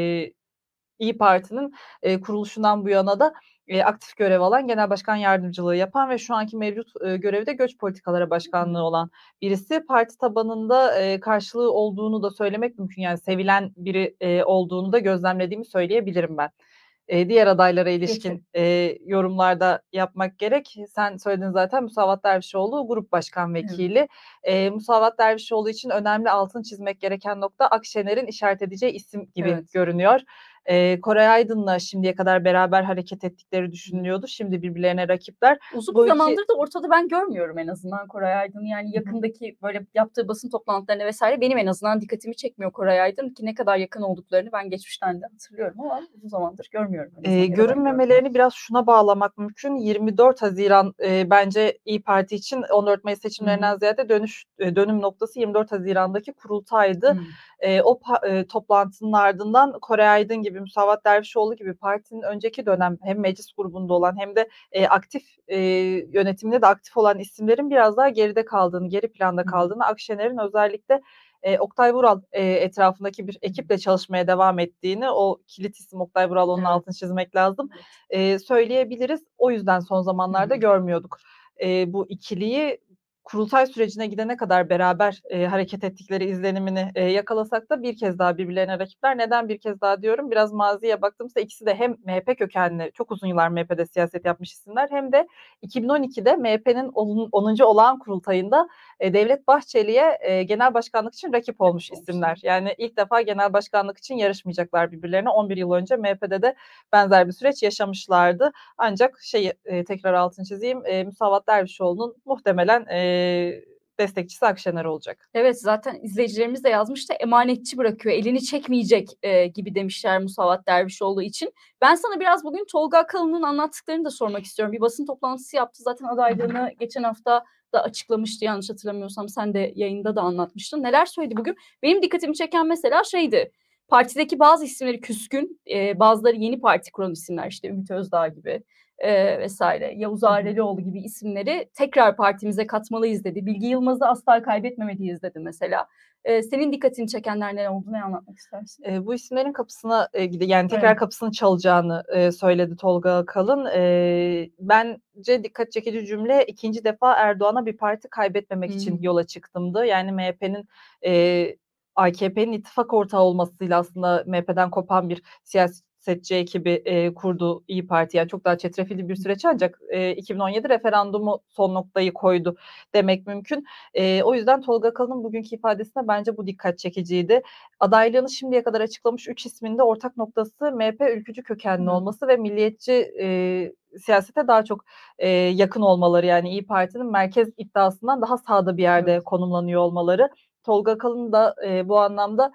İyi Parti'nin kuruluşundan bu yana da aktif görev alan, genel başkan yardımcılığı yapan ve şu anki mevcut görevi de göç politikaları başkanlığı olan birisi. Parti tabanında karşılığı olduğunu da söylemek mümkün. Yani sevilen biri olduğunu da gözlemlediğimi söyleyebilirim ben. Diğer adaylara ilişkin yorumlarda yapmak gerek. Sen söyledin zaten, Musavat Dervişoğlu grup başkan vekili. Musavat Dervişoğlu için önemli, altını çizmek gereken nokta Akşener'in işaret edeceği isim gibi görünüyor. Koray Aydın'la şimdiye kadar beraber hareket ettikleri düşünülüyordu. Şimdi birbirlerine rakipler. Uzun bir zamandır da ortada ben görmüyorum en azından Koray Aydın'ı. Yani yakındaki böyle yaptığı basın toplantılarına vesaire benim en azından dikkatimi çekmiyor Koray Aydın, ki ne kadar yakın olduklarını ben geçmişten de hatırlıyorum ama uzun zamandır görmüyorum. Görünmemelerini biraz şuna bağlamak mümkün. 24 Haziran bence İyi Parti için 14 Mayıs seçimlerinden ziyade dönüm noktası 24 Haziran'daki kurultaydı. Toplantının ardından Koray Aydın gibi, Musavat Dervişoğlu gibi partinin önceki dönem hem meclis grubunda olan hem de aktif yönetiminde de aktif olan isimlerin biraz daha geride kaldığını, geri planda kaldığını, Akşener'in özellikle Oktay Vural etrafındaki bir ekiple çalışmaya devam ettiğini, o kilit isim Oktay Vural, onun altını çizmek lazım, söyleyebiliriz. O yüzden son zamanlarda görmüyorduk bu ikiliyi. Kurultay sürecine gidene kadar beraber hareket ettikleri izlenimini yakalasak da bir kez daha birbirlerine rakipler. Neden bir kez daha diyorum? Biraz maziye baktığımızda ikisi de hem MHP kökenli, çok uzun yıllar MHP'de siyaset yapmış isimler, hem de 2012'de MHP'nin 10. olağan kurultayında Devlet Bahçeli'ye genel başkanlık için rakip olmuş isimler. Yani ilk defa genel başkanlık için yarışmayacaklar birbirlerine. 11 yıl önce MHP'de de benzer bir süreç yaşamışlardı. Ancak tekrar altını çizeyim, Musavat Dervişoğlu'nun muhtemelen destekçisi Akşener olacak. Evet, zaten izleyicilerimiz de yazmıştı, emanetçi bırakıyor, elini çekmeyecek gibi demişler Musavat Dervişoğlu için. Ben sana biraz bugün Tolga Akalın'ın anlattıklarını da sormak istiyorum. Bir basın toplantısı yaptı, zaten adaylığını geçen hafta da açıklamıştı, yanlış hatırlamıyorsam sen de yayında da anlatmıştın. Neler söyledi bugün? Benim dikkatimi çeken mesela şeydi, partideki bazı isimleri küskün, bazıları yeni parti kuran isimler, işte Ümit Özdağ gibi vesaire, Yavuz Arelioğlu gibi isimleri tekrar partimize katmalıyız dedi. Bilgi Yılmaz'ı asla kaybetmemeliyiz dedi mesela. Senin dikkatini çekenler ne oldu, ne anlatmak istersin? Bu isimlerin kapısına yani tekrar kapısını çalacağını söyledi Tolga Akalın. Bence dikkat çekici cümle, ikinci defa Erdoğan'a bir parti kaybetmemek için yola çıktımdı. Yani MHP'nin AKP'nin ittifak ortağı olmasıyla aslında MHP'den kopan bir siyasetçi ekibi kurdu İYİ Parti. Yani çok daha çetrefilli bir süreç, ancak 2017 referandumu son noktayı koydu demek mümkün. O yüzden Tolga Akalın'ın bugünkü ifadesine bence bu dikkat çekiciydi. Adaylığını şimdiye kadar açıklamış 3 isminde ortak noktası MHP ülkücü kökenli olması ve milliyetçi siyasete daha çok yakın olmaları. Yani İYİ Parti'nin merkez iddiasından daha sağda bir yerde konumlanıyor olmaları. Tolga Akalın da bu anlamda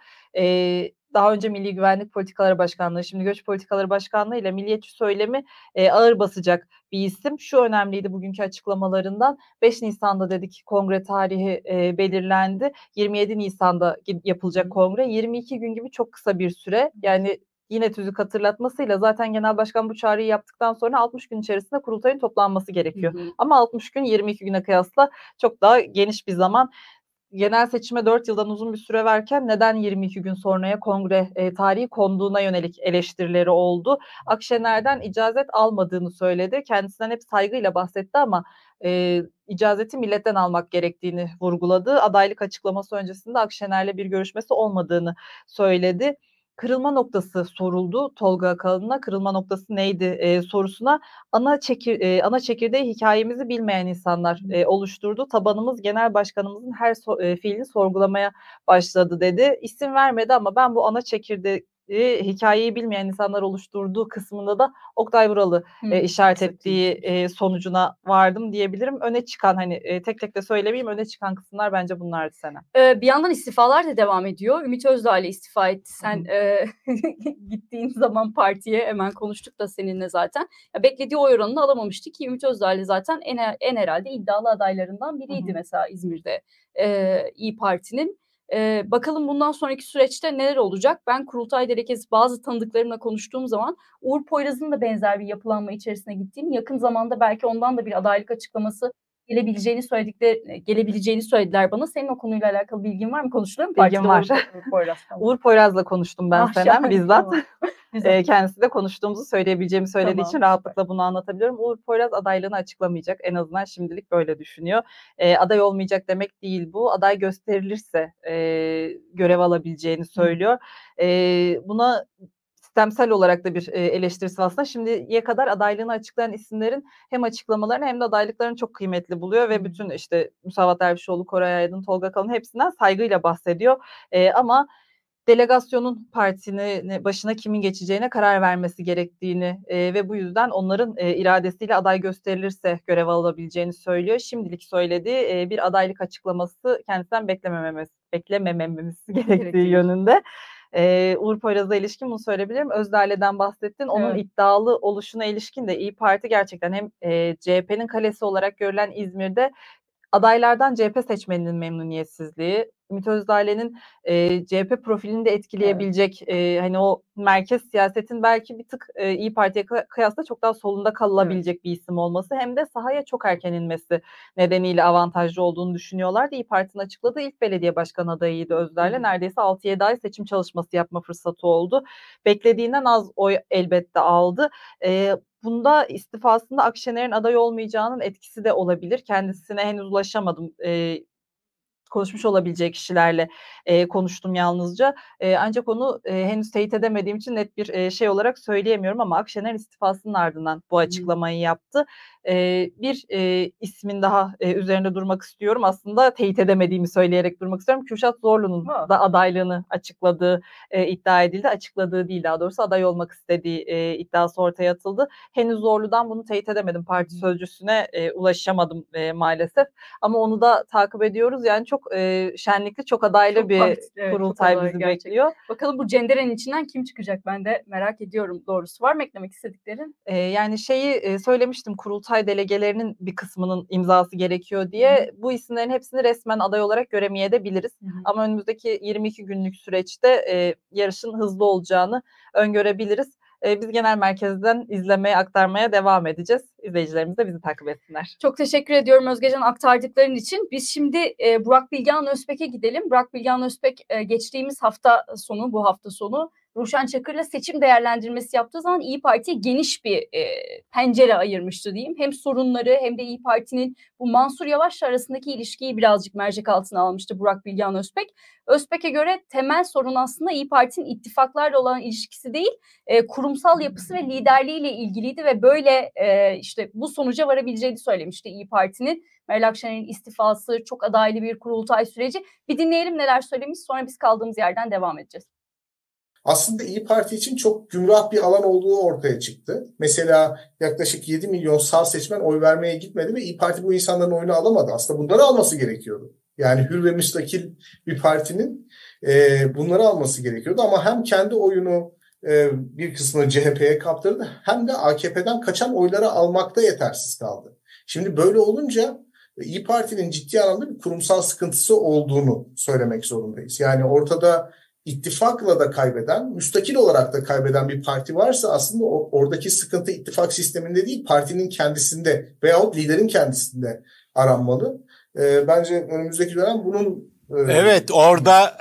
daha önce Milli Güvenlik Politikaları Başkanlığı, şimdi Göç Politikaları Başkanlığı ile milliyetçi söylemi ağır basacak bir isim. Şu önemliydi bugünkü açıklamalarından: 5 Nisan'da dedik kongre tarihi belirlendi. 27 Nisan'da yapılacak kongre. 22 gün gibi çok kısa bir süre. Yani yine tüzük hatırlatmasıyla zaten Genel Başkan bu çağrıyı yaptıktan sonra 60 gün içerisinde kurultayın toplanması gerekiyor. Ama 60 gün 22 güne kıyasla çok daha geniş bir zaman. Genel seçime 4 yıldan uzun bir süre verken neden 22 gün sonraya kongre tarihi konduğuna yönelik eleştirileri oldu. Akşener'den icazet almadığını söyledi. Kendisinden hep saygıyla bahsetti ama icazeti milletten almak gerektiğini vurguladı. Adaylık açıklaması öncesinde Akşener'le bir görüşmesi olmadığını söyledi. Kırılma noktası soruldu Tolga Akalın'a. Kırılma noktası neydi sorusuna, ana çekirdeği hikayemizi bilmeyen insanlar oluşturdu. Tabanımız genel başkanımızın her fiilini sorgulamaya başladı dedi. İsim vermedi ama ben bu ana çekirdeği hikayeyi bilmeyen insanlar oluşturduğu kısmında da Oktay Vural'ı işaret ettiği sonucuna vardım diyebilirim. Öne çıkan, hani tek tek de söylemeyeyim, öne çıkan kısımlar bence bunlardı Senem. Bir yandan istifalar da devam ediyor. Ümit Özdağ ile istifa etti. Sen gittiğin zaman partiye hemen konuştuk da seninle zaten. Ya, beklediği oy oranını alamamıştı ki Ümit Özdağ ile zaten en herhalde iddialı adaylarından biriydi mesela İzmir'de İYİ Parti'nin. Bakalım bundan sonraki süreçte neler olacak? Ben kurultaydaki kez bazı tanıdıklarımla konuştuğum zaman Uğur Poyraz'ın da benzer bir yapılanma içerisine gittiğini, yakın zamanda belki ondan da bir adaylık açıklaması gelebileceğini söylediler bana. Senin o konuyla alakalı bilgin var mı? Konuştular mı? Bilgim var. Uğur Poyraz. Uğur Poyraz'la konuştum ben Senem bizzat. Tamam. Kendisi de konuştuğumuzu söyleyebileceğimi söylediği için rahatlıkla bunu anlatabiliyorum. Uğur Poyraz adaylığını açıklamayacak. En azından şimdilik böyle düşünüyor. Aday olmayacak demek değil bu. Aday gösterilirse görev alabileceğini söylüyor. Buna sistemsel olarak da bir eleştirisi aslında. Şimdiye kadar adaylığını açıklayan isimlerin hem açıklamalarını hem de adaylıklarını çok kıymetli buluyor ve bütün işte Musavat Dervişoğlu, Koray Aydın, Tolga Akalın hepsinden saygıyla bahsediyor. Ama delegasyonun partinin başına kimin geçeceğine karar vermesi gerektiğini ve bu yüzden onların iradesiyle aday gösterilirse görev alabileceğini söylüyor. Şimdilik söylediği bir adaylık açıklaması kendisinden beklemememiz gerektiği yönünde. Uğur Poyraz'a ilişkin bunu söyleyebilirim. Özdağ'dan bahsettin. Onun iddialı oluşuna ilişkin de İYİ Parti gerçekten hem CHP'nin kalesi olarak görülen İzmir'de adaylardan CHP seçmeninin memnuniyetsizliği, Ümit Özdağ'ın CHP profilini de etkileyebilecek hani o merkez siyasetin belki bir tık İYİ Parti'ye kıyasla çok daha solunda kalınabilecek bir isim olması hem de sahaya çok erken inmesi nedeniyle avantajlı olduğunu düşünüyorlardı. İYİ Parti'nin açıkladığı ilk belediye başkanı adayıydı Özdağ'la. Neredeyse 6-7 ay seçim çalışması yapma fırsatı oldu. Beklediğinden az oy elbette aldı. Bunda istifasında Akşener'in aday olmayacağının etkisi de olabilir. Kendisine henüz ulaşamadım. Konuşmuş olabileceği kişilerle konuştum yalnızca. Ancak onu henüz teyit edemediğim için net bir şey olarak söyleyemiyorum ama Akşener istifasının ardından bu açıklamayı yaptı. Bir ismin daha üzerinde durmak istiyorum. Aslında teyit edemediğimi söyleyerek durmak istiyorum. Kürşat Zorlu'nun da adaylığını açıkladığı iddia edildi. Açıkladığı değil, daha doğrusu aday olmak istediği iddiası ortaya atıldı. Henüz Zorlu'dan bunu teyit edemedim. Parti sözcüsüne ulaşamadım maalesef. Ama onu da takip ediyoruz. Yani çok şenlikli, çok adaylı çok bir kurultay bizi bekliyor. Bakalım bu cenderenin içinden kim çıkacak, ben de merak ediyorum doğrusu. Var mı eklemek istediklerin? Yani şeyi söylemiştim, kurultay delegelerinin bir kısmının imzası gerekiyor diye. Bu isimlerin hepsini resmen aday olarak göremeyebiliriz. Ama önümüzdeki 22 günlük süreçte yarışın hızlı olacağını öngörebiliriz. Biz genel merkezden izlemeye, aktarmaya devam edeceğiz. İzleyicilerimiz de bizi takip etsinler. Çok teşekkür ediyorum Özgecan aktardıkların için. Biz şimdi Burak Bilgehan Özpek'e gidelim. Burak Bilgehan Özpek geçtiğimiz hafta sonu, bu hafta sonu Ruşen Çakır'la seçim değerlendirmesi yaptığı zaman İYİ Parti'ye geniş bir pencere ayırmıştı diyeyim. Hem sorunları hem de İYİ Parti'nin bu Mansur Yavaş'la arasındaki ilişkiyi birazcık mercek altına almıştı Burak Bilgehan Özpek. Özpek'e göre temel sorun aslında İYİ Parti'nin ittifaklarla olan ilişkisi değil, kurumsal yapısı ve liderliğiyle ilgiliydi ve böyle işte bu sonuca varabileceğini söylemişti İYİ Parti'nin. Meral Akşener'in istifası, çok adaylı bir kurultay süreci. Bir dinleyelim neler söylemiş, sonra biz kaldığımız yerden devam edeceğiz. Aslında İYİ Parti için çok gümrah bir alan olduğu ortaya çıktı. Mesela yaklaşık 7 milyon sağ seçmen oy vermeye gitmedi ve İYİ Parti bu insanların oyunu alamadı. Aslında bunları alması gerekiyordu. Yani hür ve müstakil bir partinin bunları alması gerekiyordu. Ama hem kendi oyunu bir kısmını CHP'ye kaptırdı hem de AKP'den kaçan oyları almakta yetersiz kaldı. Şimdi böyle olunca İYİ Parti'nin ciddi anlamda bir kurumsal sıkıntısı olduğunu söylemek zorundayız. Yani ortada ittifakla da kaybeden, müstakil olarak da kaybeden bir parti varsa aslında oradaki sıkıntı ittifak sisteminde değil, partinin kendisinde veyahut liderin kendisinde aranmalı. Bence önümüzdeki dönem bunun... Evet, orada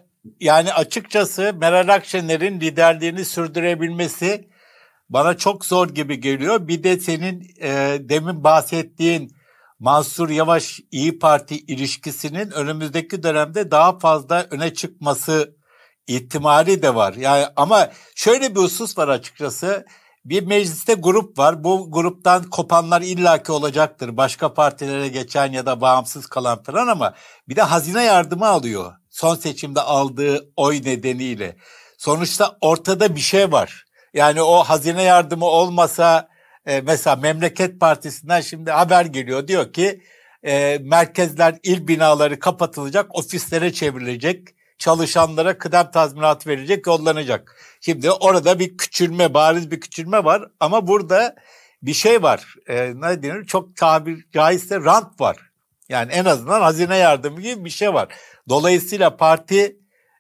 yani açıkçası Meral Akşener'in liderliğini sürdürebilmesi bana çok zor gibi geliyor. Bir de senin demin bahsettiğin Mansur Yavaş İYİ Parti ilişkisinin önümüzdeki dönemde daha fazla öne çıkması ihtimali de var. Yani ama şöyle bir husus var açıkçası. Bir mecliste grup var. Bu gruptan kopanlar illaki olacaktır. Başka partilere geçen ya da bağımsız kalan falan ama bir de hazine yardımı alıyor. Son seçimde aldığı oy nedeniyle. Sonuçta ortada bir şey var. Yani o hazine yardımı olmasa mesela Memleket Partisi'nden şimdi haber geliyor. Diyor ki merkezler, il binaları kapatılacak, ofislere çevrilecek. Çalışanlara kıdem tazminatı verecek, yollanacak. Şimdi orada bir küçülme, bariz bir küçülme var ama burada bir şey var. Ne denir? Çok tabir caizse rant var. Yani en azından hazine yardımı gibi bir şey var. Dolayısıyla parti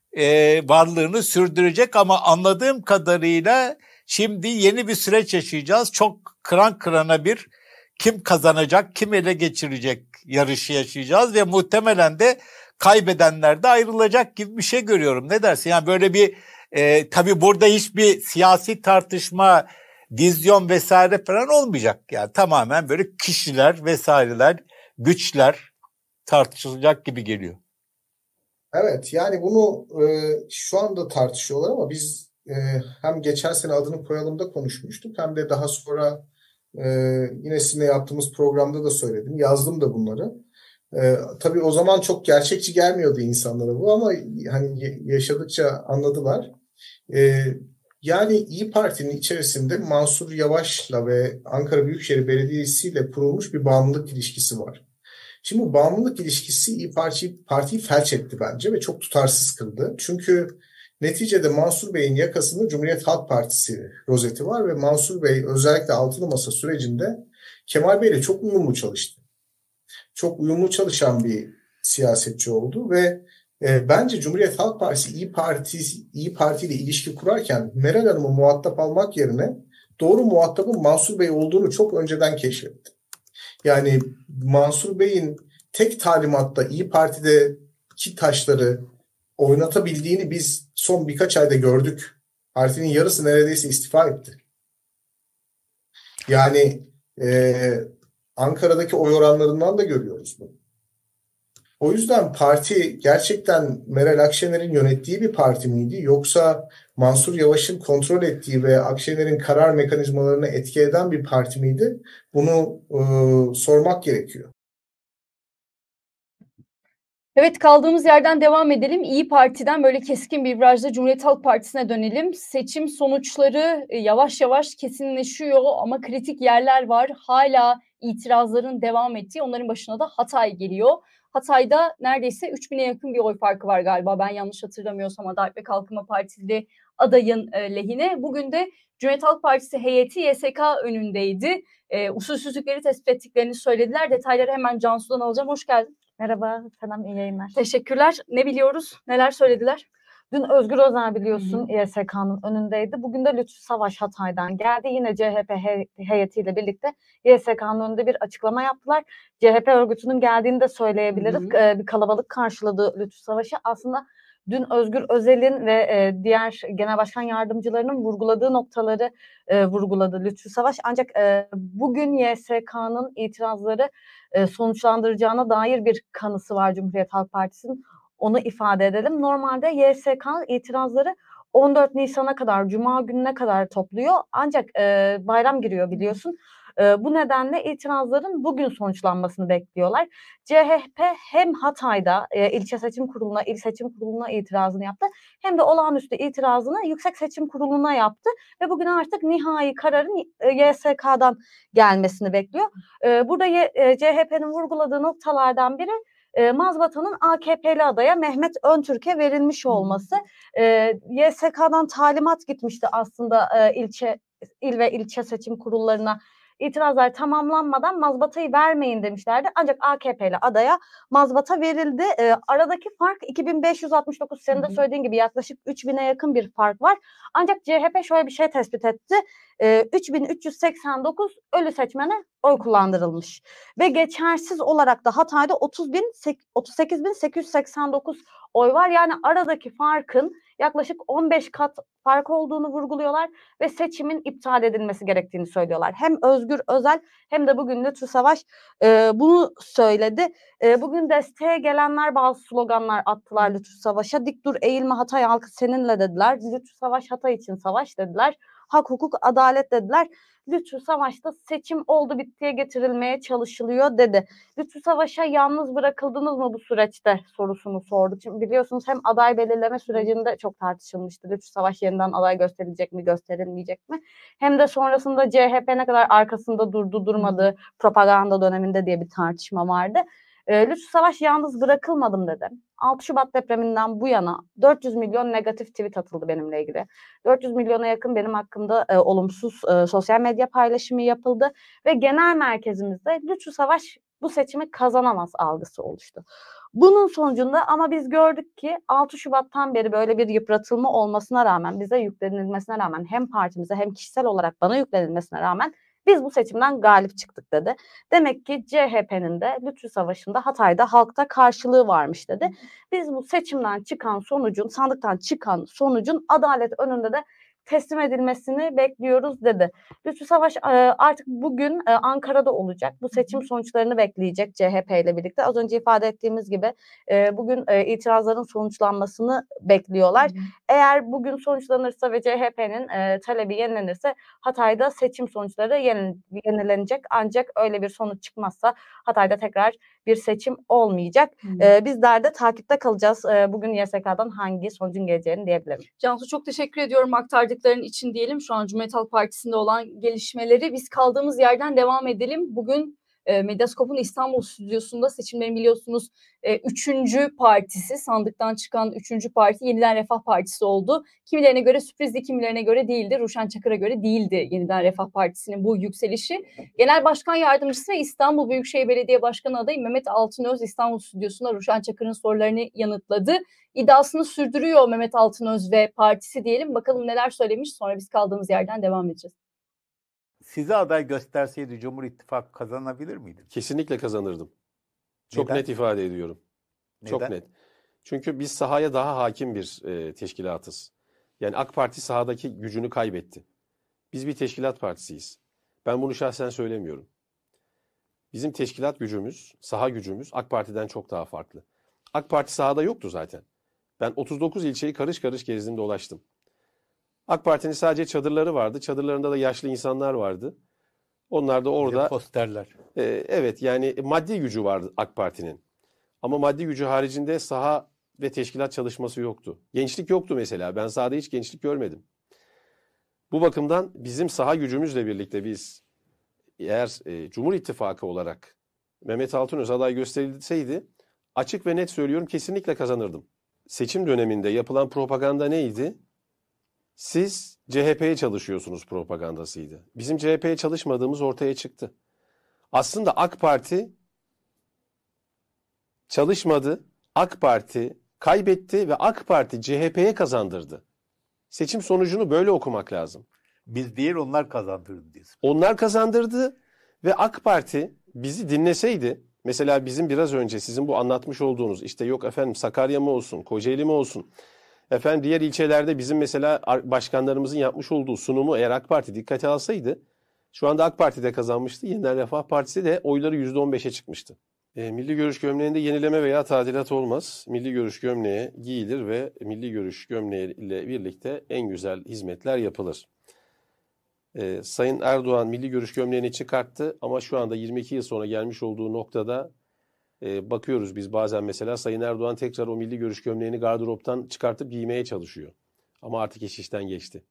varlığını sürdürecek ama anladığım kadarıyla şimdi yeni bir süreç yaşayacağız. Çok kıran kırana bir kim kazanacak, kim ele geçirecek yarışı yaşayacağız ve muhtemelen de kaybedenler de ayrılacak gibi bir şey görüyorum. Ne dersin? Yani böyle bir tabii burada hiçbir siyasi tartışma, vizyon vesaire falan olmayacak. Yani tamamen böyle kişiler vesaireler, güçler tartışılacak gibi geliyor. Evet, yani bunu şu anda tartışıyorlar ama biz hem geçen sene adını koyalım da konuşmuştuk hem de daha sonra yine sizinle yaptığımız programda da söyledim. Yazdım da bunları. Tabii o zaman çok gerçekçi gelmiyordu insanlara bu ama hani yaşadıkça anladılar. Yani İYİ Parti'nin içerisinde Mansur Yavaş'la ve Ankara Büyükşehir Belediyesi ile kurulmuş bir bağımlılık ilişkisi var. Şimdi bu bağımlılık ilişkisi İYİ Parti'yi felç etti bence ve çok tutarsız kıldı. Çünkü neticede Mansur Bey'in yakasında Cumhuriyet Halk Partisi rozeti var ve Mansur Bey özellikle Altılı Masa sürecinde Kemal Bey'le çok uyumlu çalıştı. Çok uyumlu çalışan bir siyasetçi oldu ve Bence Cumhuriyet Halk Partisi İyi Parti ile ilişki kurarken Meral Hanım'ı muhatap almak yerine doğru muhatabın Mansur Bey olduğunu çok önceden keşfetti. Yani Mansur Bey'in tek talimatta İyi Parti'deki taşları oynatabildiğini biz son birkaç ayda gördük. Partinin yarısı neredeyse istifa etti. Yani Ankara'daki oy oranlarından da görüyoruz bunu. O yüzden parti gerçekten Meral Akşener'in yönettiği bir parti miydi? Yoksa Mansur Yavaş'ın kontrol ettiği ve Akşener'in karar mekanizmalarını etki eden bir parti miydi? Bunu sormak gerekiyor. Evet, kaldığımız yerden devam edelim. İyi Parti'den böyle keskin bir virajda Cumhuriyet Halk Partisi'ne dönelim. Seçim sonuçları yavaş yavaş kesinleşiyor ama kritik yerler var. Hala itirazların devam ettiği, onların başına da Hatay geliyor. Hatay'da neredeyse 3000'e yakın bir oy farkı var galiba. Ben yanlış hatırlamıyorsam Adalet ve Kalkınma Partili adayın lehine. Bugün de Cumhuriyet Halk Partisi heyeti YSK önündeydi. Usulsüzlükleri tespit ettiklerini söylediler. Detayları hemen Cansu'dan alacağım. Hoş geldin. Merhaba, selam, iyi yayınlar. Teşekkürler. Ne biliyoruz? Neler söylediler? Dün Özgür Özel biliyorsun YSK'nın önündeydi. Bugün de Lütfü Savaş Hatay'dan geldi. Yine CHP heyetiyle birlikte YSK'nın önünde bir açıklama yaptılar. CHP örgütünün geldiğini de söyleyebiliriz. Bir kalabalık karşıladı Lütfü Savaş'ı. Aslında dün Özgür Özel'in ve diğer genel başkan yardımcılarının vurguladığı noktaları vurguladı Lütfü Savaş. Ancak bugün YSK'nın itirazları sonuçlandıracağına dair bir kanısı var Cumhuriyet Halk Partisi'nin. Onu ifade edelim. Normalde YSK itirazları 14 Nisan'a kadar, Cuma gününe kadar topluyor. Ancak bayram giriyor biliyorsun. Bu nedenle itirazların bugün sonuçlanmasını bekliyorlar. CHP hem Hatay'da ilçe seçim kuruluna, il seçim kuruluna itirazını yaptı. Hem de olağanüstü itirazını Yüksek Seçim Kurulu'na yaptı. Ve bugün artık nihai kararın YSK'dan gelmesini bekliyor. Burada CHP'nin vurguladığı noktalardan biri mazbatanın AKP'li adaya Mehmet Öntürk'e verilmiş olması. YSK'dan talimat gitmişti aslında il ve ilçe seçim kurullarına. İtirazlar tamamlanmadan mazbatayı vermeyin demişlerdi. Ancak AKP'li adaya mazbata verildi. Aradaki fark 2569, senin de söylediğin gibi yaklaşık 3000'e yakın bir fark var. Ancak CHP şöyle bir şey tespit etti. 3389 ölü seçmene oy kullandırılmış. Ve geçersiz olarak da Hatay'da 38.889 oy var. Yani aradaki farkın yaklaşık 15 kat fark olduğunu vurguluyorlar ve seçimin iptal edilmesi gerektiğini söylüyorlar. Hem Özgür Özel hem de bugün Lütfü Savaş bunu söyledi. Bugün desteğe gelenler bazı sloganlar attılar Lütfü Savaş'a. Dik dur, eğilme, Hatay halkı seninle dediler. Lütfü Savaş Hatay için savaş dediler. Hak, hukuk, adalet dediler. Lütfü Savaş'ta seçim oldu bittiye getirilmeye çalışılıyor dedi. Lütfü Savaş'a yalnız bırakıldınız mı bu süreçte sorusunu sordu. Çünkü biliyorsunuz hem aday belirleme sürecinde çok tartışılmıştı. Lütfü Savaş yeniden aday gösterilecek mi, gösterilmeyecek mi? Hem de sonrasında CHP ne kadar arkasında durdu, durmadı propaganda döneminde diye bir tartışma vardı. Lütfü Savaş yalnız bırakılmadım dedi. 6 Şubat depreminden bu yana 400 milyon negatif tweet atıldı benimle ilgili. 400 milyona yakın benim hakkımda olumsuz sosyal medya paylaşımı yapıldı. Ve genel merkezimizde Lütfü Savaş bu seçimi kazanamaz algısı oluştu. Bunun sonucunda ama biz gördük ki 6 Şubat'tan beri böyle bir yıpratılma olmasına rağmen, bize yüklenilmesine rağmen, hem partimize hem kişisel olarak bana yüklenilmesine rağmen biz bu seçimden galip çıktık dedi. Demek ki CHP'nin de Lütfü Savaş'ında Hatay'da halkta karşılığı varmış dedi. Biz bu seçimden çıkan sonucun, sandıktan çıkan sonucun adalet önünde de teslim edilmesini bekliyoruz dedi. Lütfü Savaş artık bugün Ankara'da olacak. Bu seçim sonuçlarını bekleyecek CHP ile birlikte. Az önce ifade ettiğimiz gibi bugün itirazların sonuçlanmasını bekliyorlar. Eğer bugün sonuçlanırsa ve CHP'nin talebi yenilenirse Hatay'da seçim sonuçları yenilenecek. Ancak öyle bir sonuç çıkmazsa Hatay'da tekrar bir seçim olmayacak. Bizler de takipte kalacağız. Bugün YSK'dan hangi sonucun geleceğini diyebilirim. Cansu, çok teşekkür ediyorum aktardıkların için diyelim. Şu an Cumhuriyet Halk Partisi'nde olan gelişmeleri biz kaldığımız yerden devam edelim. Bugün Medyascope'un İstanbul stüdyosunda seçimlerin biliyorsunuz 3. partisi, sandıktan çıkan 3. parti Yeniden Refah Partisi oldu. Kimilerine göre sürprizdi, kimilerine göre değildi. Ruşen Çakır'a göre değildi Yeniden Refah Partisi'nin bu yükselişi. Genel Başkan Yardımcısı ve İstanbul Büyükşehir Belediye Başkanı adayı Mehmet Altınöz İstanbul stüdyosunda Ruşen Çakır'ın sorularını yanıtladı. İddiasını sürdürüyor Mehmet Altınöz ve partisi diyelim. Bakalım neler söylemiş, sonra biz kaldığımız yerden devam edeceğiz. Size aday gösterseydi Cumhur İttifakı kazanabilir miydi? Kesinlikle kazanırdım. Çok Neden? net ifade ediyorum. Çok Neden? net. Çünkü biz sahaya daha hakim bir teşkilatız. Yani AK Parti sahadaki gücünü kaybetti. Biz bir teşkilat partisiyiz. Ben bunu şahsen söylemiyorum. Bizim teşkilat gücümüz, saha gücümüz AK Parti'den çok daha farklı. AK Parti sahada yoktu zaten. Ben 39 ilçeyi karış karış gezdim, dolaştım. AK Parti'nin sadece çadırları vardı. Çadırlarında da yaşlı insanlar vardı. Onlar da orada... Posterler. Evet, yani maddi gücü vardı AK Parti'nin. Ama maddi gücü haricinde saha ve teşkilat çalışması yoktu. Gençlik yoktu mesela. Ben sahada hiç gençlik görmedim. Bu bakımdan bizim saha gücümüzle birlikte biz eğer Cumhur İttifakı olarak Mehmet Altınöz aday gösterilseydi, açık ve net söylüyorum, kesinlikle kazanırdım. Seçim döneminde yapılan propaganda neydi? Siz CHP'ye çalışıyorsunuz propagandasıydı. Bizim CHP'ye çalışmadığımız ortaya çıktı. Aslında AK Parti çalışmadı, AK Parti kaybetti ve AK Parti CHP'ye kazandırdı. Seçim sonucunu böyle okumak lazım. Biz değil, onlar kazandırdı diyorsun. Onlar kazandırdı ve AK Parti bizi dinleseydi, mesela bizim biraz önce sizin bu anlatmış olduğunuz, işte yok efendim Sakarya mı olsun, Kocaeli mi olsun, efendim diğer ilçelerde bizim mesela başkanlarımızın yapmış olduğu sunumu eğer AK Parti dikkate alsaydı, şu anda AK Parti de kazanmıştı, Yeniden Refah Partisi de oyları %15'e çıkmıştı. Milli Görüş gömleğinde yenileme veya tadilat olmaz. Milli Görüş gömleği giyilir ve Milli Görüş gömleğiyle birlikte en güzel hizmetler yapılır. Sayın Erdoğan Milli Görüş gömleğini çıkarttı ama şu anda 22 yıl sonra gelmiş olduğu noktada bakıyoruz biz bazen mesela Sayın Erdoğan tekrar o Milli Görüş gömleğini gardıroptan çıkartıp giymeye çalışıyor. Ama artık iş işten geçti.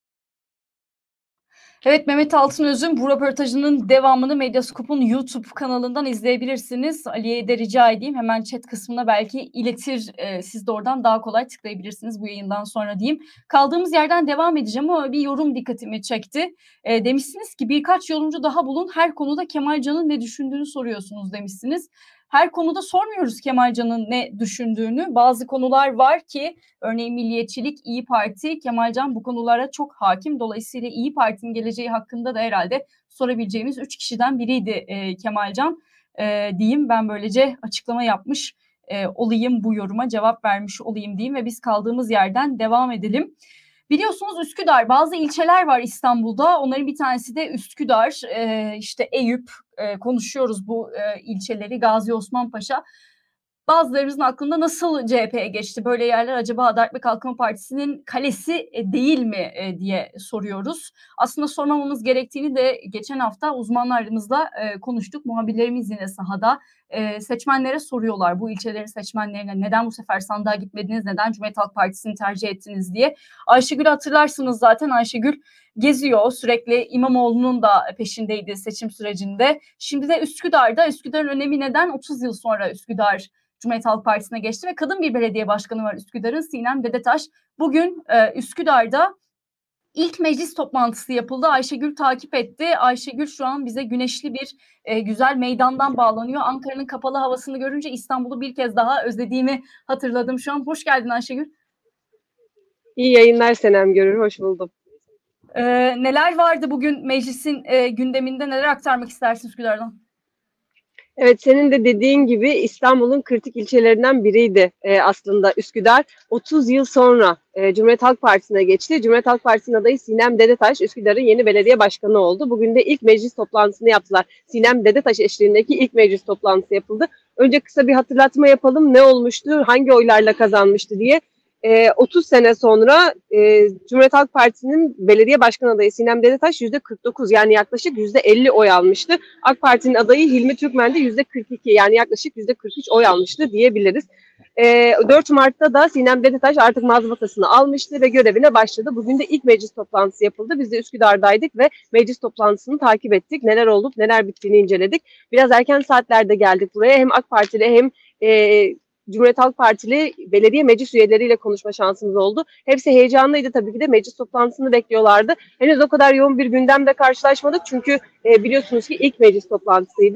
Evet, Mehmet Altınöz'ün bu röportajının devamını Medyascope'un YouTube kanalından izleyebilirsiniz. Ali'ye de rica edeyim, hemen chat kısmına belki iletir. Siz de oradan daha kolay tıklayabilirsiniz bu yayından sonra diyeyim. Kaldığımız yerden devam edeceğim ama bir yorum dikkatimi çekti. Demişsiniz ki birkaç yorumcu daha bulun, her konuda Kemalcan'ın ne düşündüğünü soruyorsunuz demişsiniz. Her konuda sormuyoruz Kemalcan'ın ne düşündüğünü. Bazı konular var ki örneğin milliyetçilik, İYİ Parti, Kemalcan bu konulara çok hakim. Dolayısıyla İYİ Parti'nin geleceği hakkında da herhalde sorabileceğimiz 3 kişiden biriydi Kemalcan. Diyeyim, ben böylece açıklama yapmış olayım, bu yoruma cevap vermiş olayım diyeyim ve biz kaldığımız yerden devam edelim. Biliyorsunuz Üsküdar, bazı ilçeler var İstanbul'da. Onların bir tanesi de Üsküdar, işte Eyüp, konuşuyoruz bu ilçeleri, Gazi Osman Paşa. Bazılarımızın aklında nasıl CHP'ye geçti? Böyle yerler acaba Adalet ve Kalkınma Partisi'nin kalesi değil mi diye soruyoruz. Aslında sormamamız gerektiğini de geçen hafta uzmanlarımızla konuştuk. Muhabirlerimiz yine sahada seçmenlere soruyorlar. Bu ilçelerin seçmenlerine neden bu sefer sandığa gitmediniz, neden Cumhuriyet Halk Partisi'ni tercih ettiniz diye. Ayşegül hatırlarsınız zaten, Ayşegül geziyor. Sürekli İmamoğlu'nun da peşindeydi seçim sürecinde. Şimdi de Üsküdar'da. Üsküdar'ın önemi neden? 30 yıl sonra Üsküdar Cumhuriyet Halk Partisi'ne geçti ve kadın bir belediye başkanı var Üsküdar'ın, Sinem Dedetaş. Bugün Üsküdar'da ilk meclis toplantısı yapıldı. Ayşegül takip etti. Ayşegül şu an bize güneşli bir güzel meydandan bağlanıyor. Ankara'nın kapalı havasını görünce İstanbul'u bir kez daha özlediğimi hatırladım şu an. Hoş geldin Ayşegül. İyi yayınlar Senem Görür, hoş buldum. Neler vardı bugün meclisin gündeminde, neler aktarmak istersin Üsküdar'dan? Evet, senin de dediğin gibi İstanbul'un kritik ilçelerinden biriydi aslında Üsküdar. 30 yıl sonra Cumhuriyet Halk Partisi'ne geçti. Cumhuriyet Halk Partisi'nin adayı Sinem Dedetaş Üsküdar'ın yeni belediye başkanı oldu. Bugün de ilk meclis toplantısını yaptılar. Sinem Dedetaş eşliğindeki ilk meclis toplantısı yapıldı. Önce kısa bir hatırlatma yapalım. Ne olmuştu, hangi oylarla kazanmıştı diye. 30 sene sonra Cumhuriyet Halk Partisi'nin belediye başkan adayı Sinem Dedetaş %49, yani yaklaşık %50 oy almıştı. AK Parti'nin adayı Hilmi Türkmen de %42, yani yaklaşık %43 oy almıştı diyebiliriz. 4 Mart'ta da Sinem Dedetaş artık mazbatasını almıştı ve görevine başladı. Bugün de ilk meclis toplantısı yapıldı. Biz de Üsküdar'daydık ve meclis toplantısını takip ettik. Neler olup neler bittiğini inceledik. Biraz erken saatlerde geldik buraya. Hem AK Partili hem Cumhuriyet Halk Partili belediye meclis üyeleriyle konuşma şansımız oldu. Hepsi heyecanlıydı, tabii ki de meclis toplantısını bekliyorlardı. Henüz o kadar yoğun bir gündemle karşılaşmadık çünkü biliyorsunuz ki ilk meclis toplantısıydı.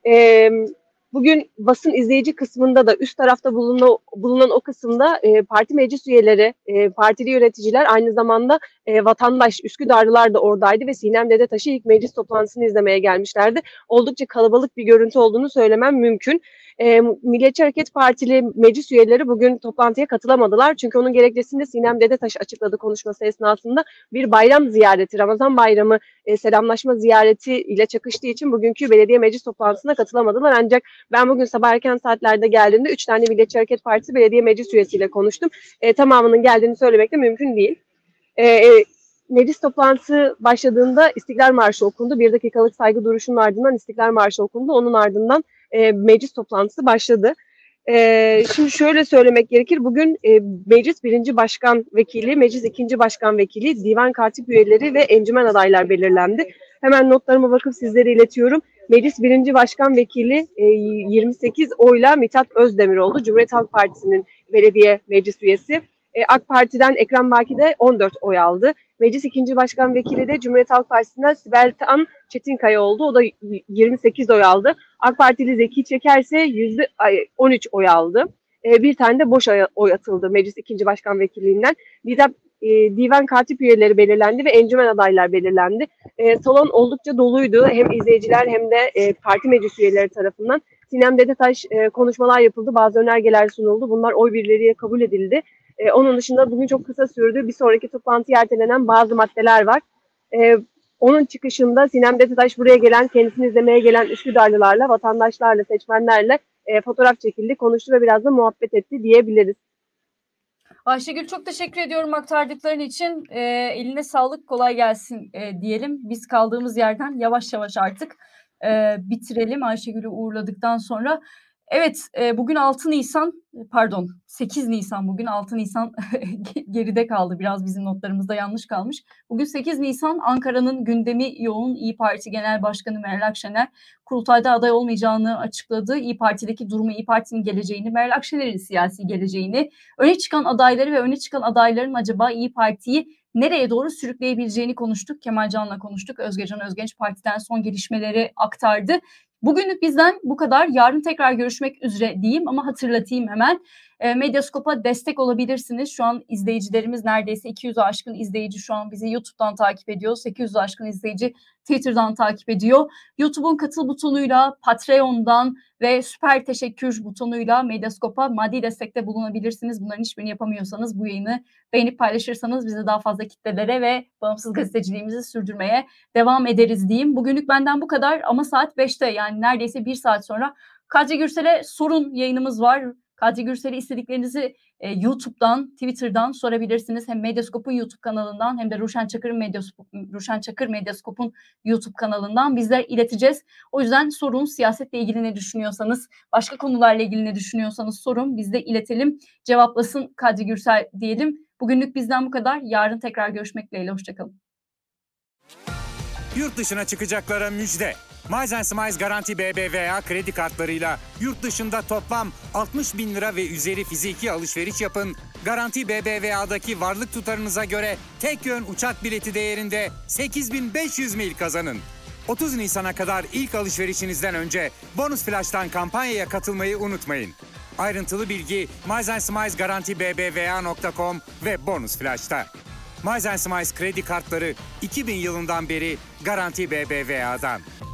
Bugün basın izleyici kısmında da üst tarafta bulunan o kısımda parti meclis üyeleri, partili yöneticiler, aynı zamanda vatandaş, Üsküdarlılar da oradaydı ve Sinem Dedetaş'ı ilk meclis toplantısını izlemeye gelmişlerdi. Oldukça kalabalık bir görüntü olduğunu söylemem mümkün. Milliyetçi Hareket Partili meclis üyeleri bugün toplantıya katılamadılar. Çünkü onun gerekçesini de Sinem Dedetaş açıkladı konuşması esnasında. Bir bayram ziyareti, Ramazan bayramı selamlaşma ziyareti ile çakıştığı için bugünkü belediye meclis toplantısına katılamadılar. Ancak ben bugün sabah erken saatlerde geldiğimde 3 tane Milliyetçi Hareket Partisi belediye meclis üyesiyle konuştum. Tamamının geldiğini söylemek de mümkün değil. Meclis toplantısı başladığında İstiklal Marşı okundu. 1 dakikalık saygı duruşunun ardından İstiklal Marşı okundu. Onun ardından meclis toplantısı başladı. Şimdi şöyle söylemek gerekir. Bugün Meclis 1. Başkan Vekili, Meclis 2. Başkan Vekili, divan katip üyeleri ve encümen adaylar belirlendi. Hemen notlarıma bakıp sizlere iletiyorum. Meclis 1. Başkan Vekili 28 oyla Mithat Özdemir oldu. Cumhuriyet Halk Partisi'nin belediye meclis üyesi. AK Parti'den Ekrem Baki de 14 oy aldı. Meclis 2. Başkan Vekili de Cumhuriyet Halk Partisi'nden Sibel Tan Çetinkaya oldu. O da 28 oy aldı. AK Partili Zeki Çeker ise 13 oy aldı. Bir tane de boş oy atıldı Meclis 2. Başkan Vekiliğinden. Divan katip üyeleri belirlendi ve encümen adaylar belirlendi. Salon oldukça doluydu. Hem izleyiciler hem de parti meclis üyeleri tarafından. Sinem Dedetaş konuşmalar yapıldı. Bazı önergeler sunuldu. Bunlar oy birliğiyle kabul edildi. Onun dışında bugün çok kısa sürdü. Bir sonraki toplantıya ertelenen bazı maddeler var. Onun çıkışında Sinem Dedetaş buraya gelen, kendisini izlemeye gelen Üsküdarlılarla, vatandaşlarla, seçmenlerle fotoğraf çekildi, konuştu ve biraz da muhabbet etti diyebiliriz. Ayşegül, çok teşekkür ediyorum aktardıkların için. Eline sağlık, kolay gelsin diyelim. Biz kaldığımız yerden yavaş yavaş artık bitirelim Ayşegül'ü uğurladıktan sonra. Evet, bugün 8 Nisan bugün 6 Nisan geride kaldı. Biraz bizim notlarımızda yanlış kalmış. Bugün 8 Nisan, Ankara'nın gündemi yoğun. İYİ Parti Genel Başkanı Meral Akşener kurultayda aday olmayacağını açıkladı. İYİ Parti'deki durumu, İYİ Parti'nin geleceğini, Meral Akşener'in siyasi geleceğini, öne çıkan adayları ve öne çıkan adayların acaba İYİ Parti'yi nereye doğru sürükleyebileceğini konuştuk. Kemal Can'la konuştuk. Özgecan Özgenç partiden son gelişmeleri aktardı. Bugünlük bizden bu kadar. Yarın tekrar görüşmek üzere diyeyim ama hatırlatayım hemen. Medyascope'a destek olabilirsiniz. Şu an izleyicilerimiz neredeyse 200'ü aşkın izleyici şu an bizi YouTube'dan takip ediyor. 800'ü aşkın izleyici Twitter'dan takip ediyor. YouTube'un katıl butonuyla, Patreon'dan ve süper teşekkür butonuyla Medyascope'a maddi destekte bulunabilirsiniz. Bunların hiçbirini yapamıyorsanız bu yayını beğenip paylaşırsanız bizi daha fazla kitlelere ve bağımsız gazeteciliğimizi sürdürmeye devam ederiz diyeyim. Bugünlük benden bu kadar ama saat 5'te, yani neredeyse 1 saat sonra Kadri Gürsel'e sorun yayınımız var. Kadri Gürsel'e istediklerinizi YouTube'dan, Twitter'dan sorabilirsiniz. Hem Medyascope'un YouTube kanalından hem de Ruşen Çakır Medyascope'un YouTube kanalından bizler ileteceğiz. O yüzden sorun, siyasetle ilgili ne düşünüyorsanız, başka konularla ilgili ne düşünüyorsanız sorun, biz de iletelim. Cevaplasın Kadri Gürsel diyelim. Bugünlük bizden bu kadar. Yarın tekrar görüşmek dileğiyle. Hoşçakalın. Yurt dışına çıkacaklara müjde. Miles & Smiles Garanti BBVA kredi kartlarıyla yurt dışında toplam 60.000 lira ve üzeri fiziki alışveriş yapın. Garanti BBVA'daki varlık tutarınıza göre tek yön uçak bileti değerinde 8.500 mil kazanın. 30 Nisan'a kadar ilk alışverişinizden önce Bonus Flash'tan kampanyaya katılmayı unutmayın. Ayrıntılı bilgi Miles & Smiles Garanti BBVA.com ve Bonus Flash'ta. Miles & Smiles kredi kartları 2000 yılından beri Garanti BBVA'dan.